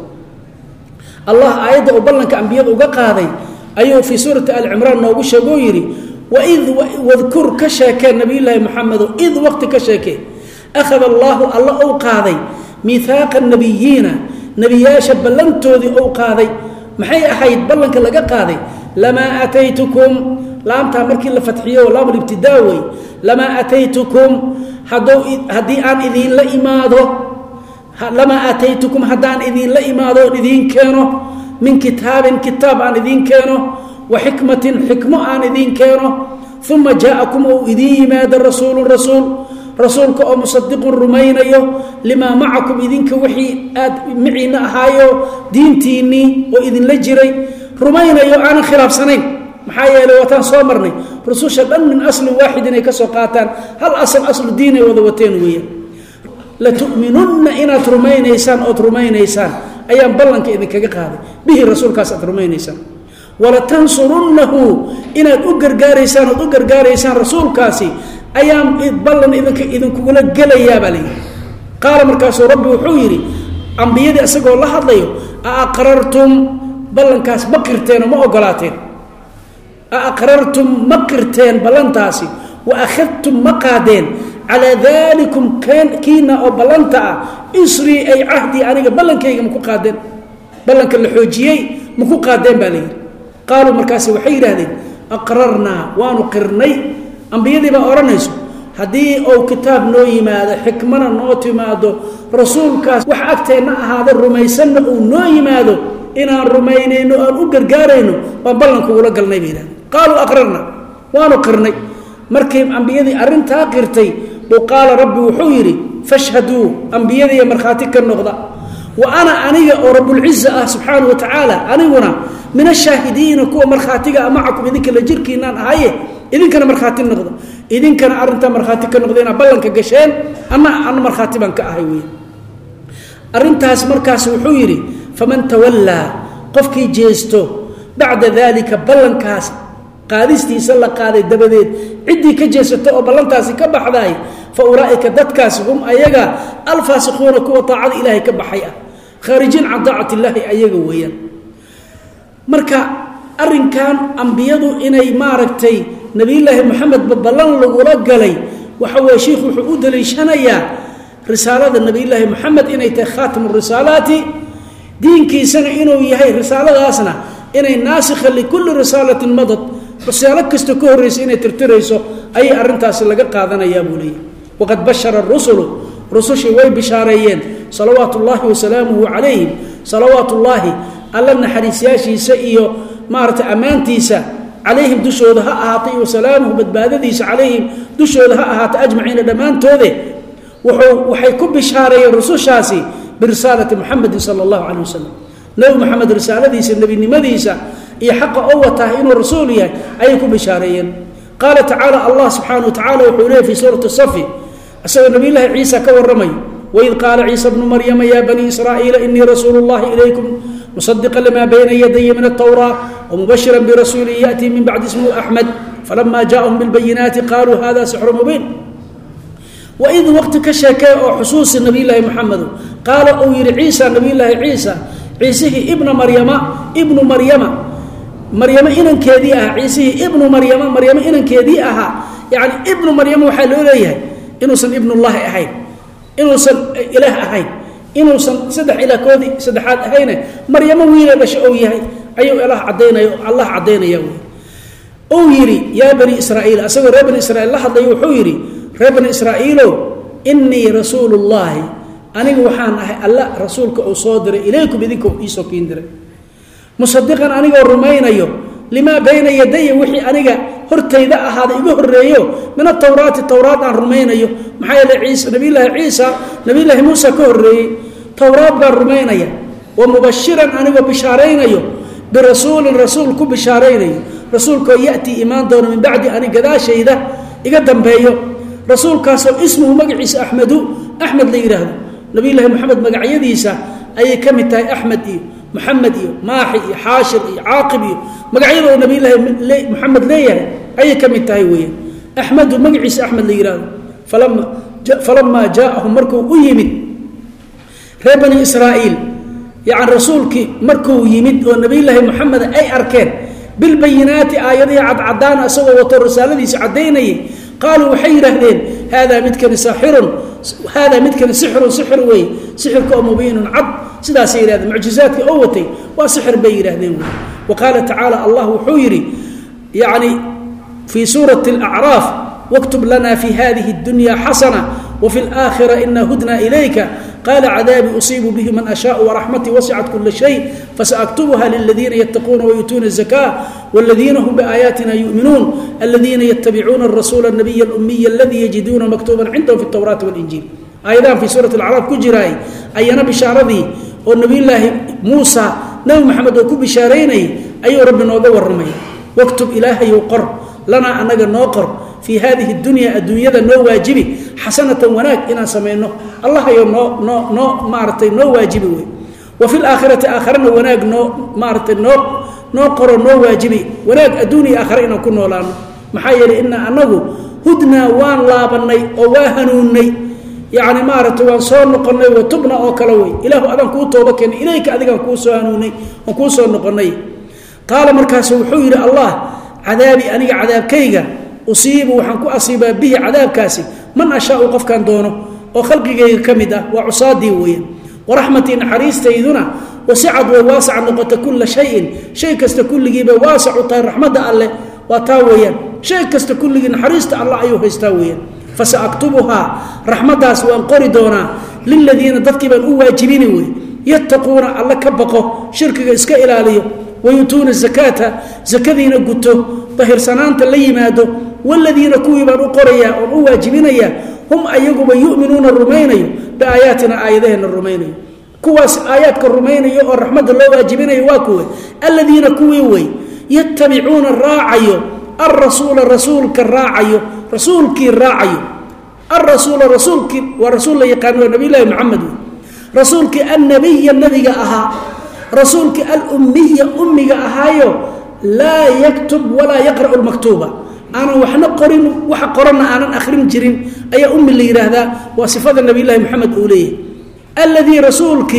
allah aayadda uu ballanka ambiyada uga qaaday ayuu fii suurati ali cimraan noogu sheegoo yidhi waid wadkur ka sheekee nabiyullaahi moxamedo id waqti ka sheekee akhada allaahu alla ou qaaday miihaaqa nabiyiina nebiyaasha ballantoodii ou qaaday maxay ahayd ballanka laga qaaday lamaa aataytukum laamtaa markii la fadxiyo laamulibtidaa wey lamaa aataytukum haddii aan idiinla imaado lamaa aataytukum haddaan idiinla imaado oon idiin keeno min kitaabin kitaab aan idiin keeno wa xikmatin xikmo aan idiin keeno uma jaa'akum ou idiin yimaado rasuulun rasuul rasuulka oo musadiqun rumaynayo limaa macakum idinka wixii aad maciina ahaayo diintiinnii oo idinla jiray rumaynayo aanan khilaafsanayn maxaa yeeley waataan soo marnay rususha dhan min aslin waaxid inay ka soo qaataan hal asal aslu diinay wada wateen weeyaan latu'minunna inaad rumaynaysaan ood rumaynaysaan ayaan ballanka idinkaga qaaday bihi rasuulkaas aad rumaynaysaan walatansurunnahu inaad u gargaaraysaan ood u gargaaraysaan rasuulkaasi ayaan ballan idinka idinkugula gelayaa baa layidhi qaala markaasuu rabbi wuxuu yidhi ambiyadii isagoo la hadlayo a aqrartum ballankaas ma qirteenoo ma ogolaateen a aqrartum ma qirteen ballantaasi wa akhadtum ma qaadeen calaa daalikum kiina oo ballanta ah isrii ay cahdii aniga ballankayga maku qaadeen ballanka la xoojiyey maku qaadeen baa layidhi qaaluu markaasi waxay yidhaahdeen aqrarnaa waanu qirnay ambiyadii baa odhanayso haddii uu kitaab noo yimaado xikmana noo timaado rasuulkaas wax agteenna ahaado rumaysanna uu noo yimaado inaan rumaynayno aan u gargaarayno baan ballankugula galnay bay yidhahdeen qaaluu aqrarna waanu qirnay markay ambiyadii arrintaa qirtay buu qaala rabbi wuxuu yidhi fashhaduu ambiyadiiya markhaati ka noqda wa ana aniga oo rabbulciza ah subxaana wa tacaala aniguna min ashaahidiina kuwa markhaatiga macakum idinka la jirkiinaan ahaye idinkana markhaati noqdo idinkana arinta markhaati ka noqdeen ballanka gasheen ama aan markhaati ban ka ahay weey arintaas markaas wuxuu yiri faman tawalla qofkii jeesto bacda dalika ballankaas qaadistiisa la qaaday dabadeed cidii ka jeesato oo ballantaasi ka baxday fa ulaa'ika dadkaas hum ayaga alfaasiquuna kuwa taacada ilaahay ka baxay ah khaarijin an taacati ilaahi ayaga weeyaan marka arinkan anbiyadu inay maaragtay nabi ilaahi maxamed ballan lagu la galay waxa way sheekhu wuxuu u daliishanayaa risaalada nabi ilaahi maxamed inay tahay khaatimur risaalaati diinkiisana inuu yahay risaaladaasna inay naasikha li kulli risaalatin madad risaalo kasta ka horeysa inay tirtirayso ay arintaas laga qaadanaya buulay waqad bashara ar-rusulu rusushi way bishaarayeen salawaatullaahi wa salaamuhu alayhi salawaatullaahi allana xariisyaashiisa iyo maarta amaantiisa alayhim dushooda ha ahaatay wa salaamuhu badbaadadiisa alayhim dushooda ha ahaatay ajmaciina dhamaantoode wuxuu waxay ku bishaarayeen rusushaasi birsalati muhammad sallallahu alayhi wasallam nabi muhammad risaladiisa nabinimadiisa iyo xaq oo wata inuu rasuul yahay ay ku bishaarayeen qala ta'ala allah subhanahu wa ta'ala wuxuu leeyahay fi surati as-saff asaba nabi allah isa ka waramay wa id qala isa ibn maryam ya bani israa'ila inni rasulullah ilaykum musaddiqan lima bayna yadayya min at-taurah wa mubashiran bi rasulin yati min ba'di ismihi ahmad falamma ja'ahum bil bayyinati qalu hadha sihrun mubin وإذ وقت كشكاء حصوص النبي الله محمد قال أو يري عيسى نبي الله عيسى عيسى ابن مريم ابن مريم مريم إنن كذيئها عيسى ابن مريم مريم إنن كذيئها يعني ابن مريم وحلو إليه إنه سن ابن الله أحين إنه سن إله أحين إنه سن سدح إلى كودي سدحات أحين مريم ويلا بشأويه أيو إله عدينا الله عدينا يوي أو يري يا بني إسرائيل أسوي رب بني إسرائيل الله حد يحويري رب إسرائيل إني رسول الله أنا وحان الله رسولك أو صادر إليكم بذيكم إيسو كيندر مصدقا أنا الرمين أيو لما بين يدي وحي أنا هرتي ذا هذا يقول الرئيو من التوراة التوراة عن الرمين أيو محايا عيسى نبي الله عيسى نبي الله موسى كهري توراة الرمين أيو ومبشرا أنا وبشارين أيو برسول رسول كو بشارين أيو رسولك يأتي إيمان دون من بعد أنا قدا شيء ذا يقدم بيو رسول كاسو اسمه مقعيس أحمد أحمد ليرهد نبي الله محمد مقعيديسا أي كمتاي أحمد إيه محمد إيه ماحي إيه حاشر إيه عاقب إيه مقعيده نبي الله محمد ليه أي كمتاي ويه أحمد مقعيس أحمد ليرهد فلما جاء فلما جاءهم مركو يمد ربني إسرائيل يعني رسولك مركو يمد ونبي الله محمد أي أركان بالبينات آياتي عد عدانا سوى وترسالة دي سعديني قالوا وحيرهدين هذا متكن ساحر هذا متكن سحر سحر وي سحر مبين عد سدا سير هذا معجزات أوتي وسحر بيرهدين وقال تعالى الله حيري يعني في سورة الأعراف واكتب لنا في هذه الدنيا حسنة وفي الآخرة إنا هدنا إليك قال عذابي أصيب به من أشاء ورحمتي وسعت كل شيء فسأكتبها للذين يتقون ويؤتون الزكاة والذين هم بآياتنا يؤمنون الذين يتبعون الرسول النبي الأمي الذي يجدون مكتوبا عندهم في التوراة والإنجيل أيضا في سورة الأعراف كجراي أي نبي شعرضي والنبي الله موسى نبي محمد وكب شاريني أي ربنا وقوى الرمي واكتب إلهي وقر لنا أنك نوقر في هذه الدنيا الدنيا نو واجبي حسنة وناك إنا سمينه الله يوم نو نو نو مارتي نو واجبي وفي الآخرة آخرنا وناك نو مارتي نو نو قرر نو واجبي وناك الدنيا آخرين كنا لنا محايا لإن أنه هدنا وان لابني وواهنوني يعني مارتي وان صور نقني وتبنا أو كلوي إله أذن كو توبكين إليك أذن كو سوانوني وكو صور نقني قال مركز وحير الله عذابي أني عذاب كيغا أصيب وحنكو أصيب به عذاب كاسي من أشاء وقف كان دونه وخلقي كمدة وعصادي وين ورحمتي نحريس تيدنا وسعد وواسع نقطة كل شيء شيء كست كل جيب واسع وطير رحمة الله وتاويا شيء كست كل جيب نحريس الله أيها يستويا فسأكتبها رحمة سوى قردونا للذين تذكبا أواجبين يتقون الله كبقه شرك إسكا إلى عليه ويؤتون الزكاة زكاة قدته طهر سنانت اللي مادو والذين كويبا قريا وواجبين هم أيقوا يؤمنون الرميني بآياتنا آياتهن الرميني كواس آياتك الرميني والرحمة الله واجبين واكوه الذين كويوي يتبعون الراعي الرسول رسولك الراعي رسولك الراعي الرسول رسولك ورسول يقانون نبي الله محمد رسولك النبي النبي أها رسولك الأمية أمي أهايو لا يكتب ولا يقرأ المكتوبة أنا وحنا قرن وحقرنا أنا أخرين جرين أي أم اللي هذا وصفات النبي الله محمد أوليه الذي رسولك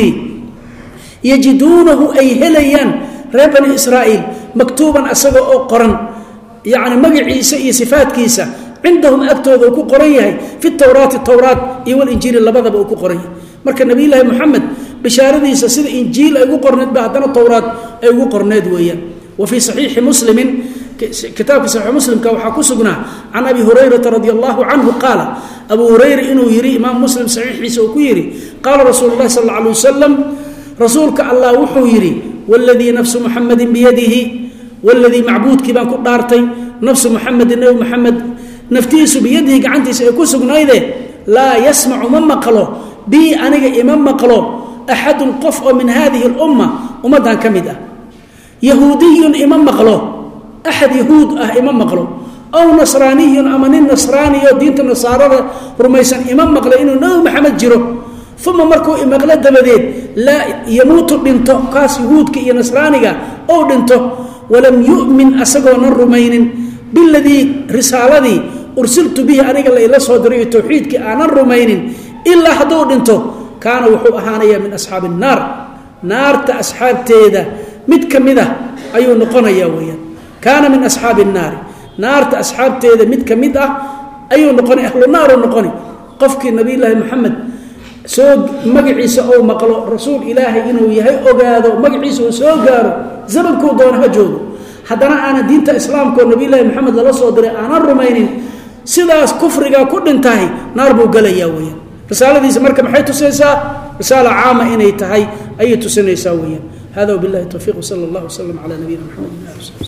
يجدونه أي هليان ربني إسرائيل مكتوبا أسقى أو قرن يعني مجيء صفات كيسة عندهم أكتوب أو قريه في التوراة التوراة والإنجيل اللي بضب أو قريه مركز النبي الله محمد بشارة سيد إنجيل أو قرنت بعدنا التوراة أو قرنت ويا وفي صحيح مسلم كتاب صحيح مسلم كوحكو سجنا عن أبي هريرة رضي الله عنه قال أبو هريرة إنه يري إمام مسلم صحيح يسوكيري قال رسول الله صلى الله عليه وسلم رسولك الله وحو يري والذي نفس محمد بيده والذي معبود كما كدارتي نفس محمد النبي محمد نفتيس بيده عنتي سيكون سجنا لا يسمع من مقله بي أنا إمام مقله أحد قف من هذه الأمة ومدها كمدة يهودي إمام مقله أحد يهود أه إمام مقله أو نصراني أمن النصراني دينة النصارى رميسا إمام مقله إنه نو محمد جرو ثم مركو مقله دبدين لا يموت بنته كاس يهود كي نصراني أو بنته ولم يؤمن أسقون الرمين بالذي رسالتي أرسلت به أنا قال إلا صدري التوحيد كي أنا الرمين إلا حدو بنته كان وحو أهانيا من أصحاب النار نار تأصحاب تيدا متكمدة أيو نقنا يويا كان من أصحاب النار نار أصحاب تيدا متكمدة أيو نقني أهل النار ونقني قفك النبي الله محمد سوق مقعيس أو مقلو رسول إلهي إنه يهي أقاده مقعيس وسوقاره زمن كو دونها جوده حدنا أنا دينة إسلام كو النبي الله محمد لله صدري أنا الرمينين سلاس كفرقا كل انتهي نار بو قلي يويا رسالة دي سمركة محيط سيسا رسالة عامة إنه تهي أي تسنة يساويا هذا وبالله التوفيق وصلى الله وسلم على نبينا محمد.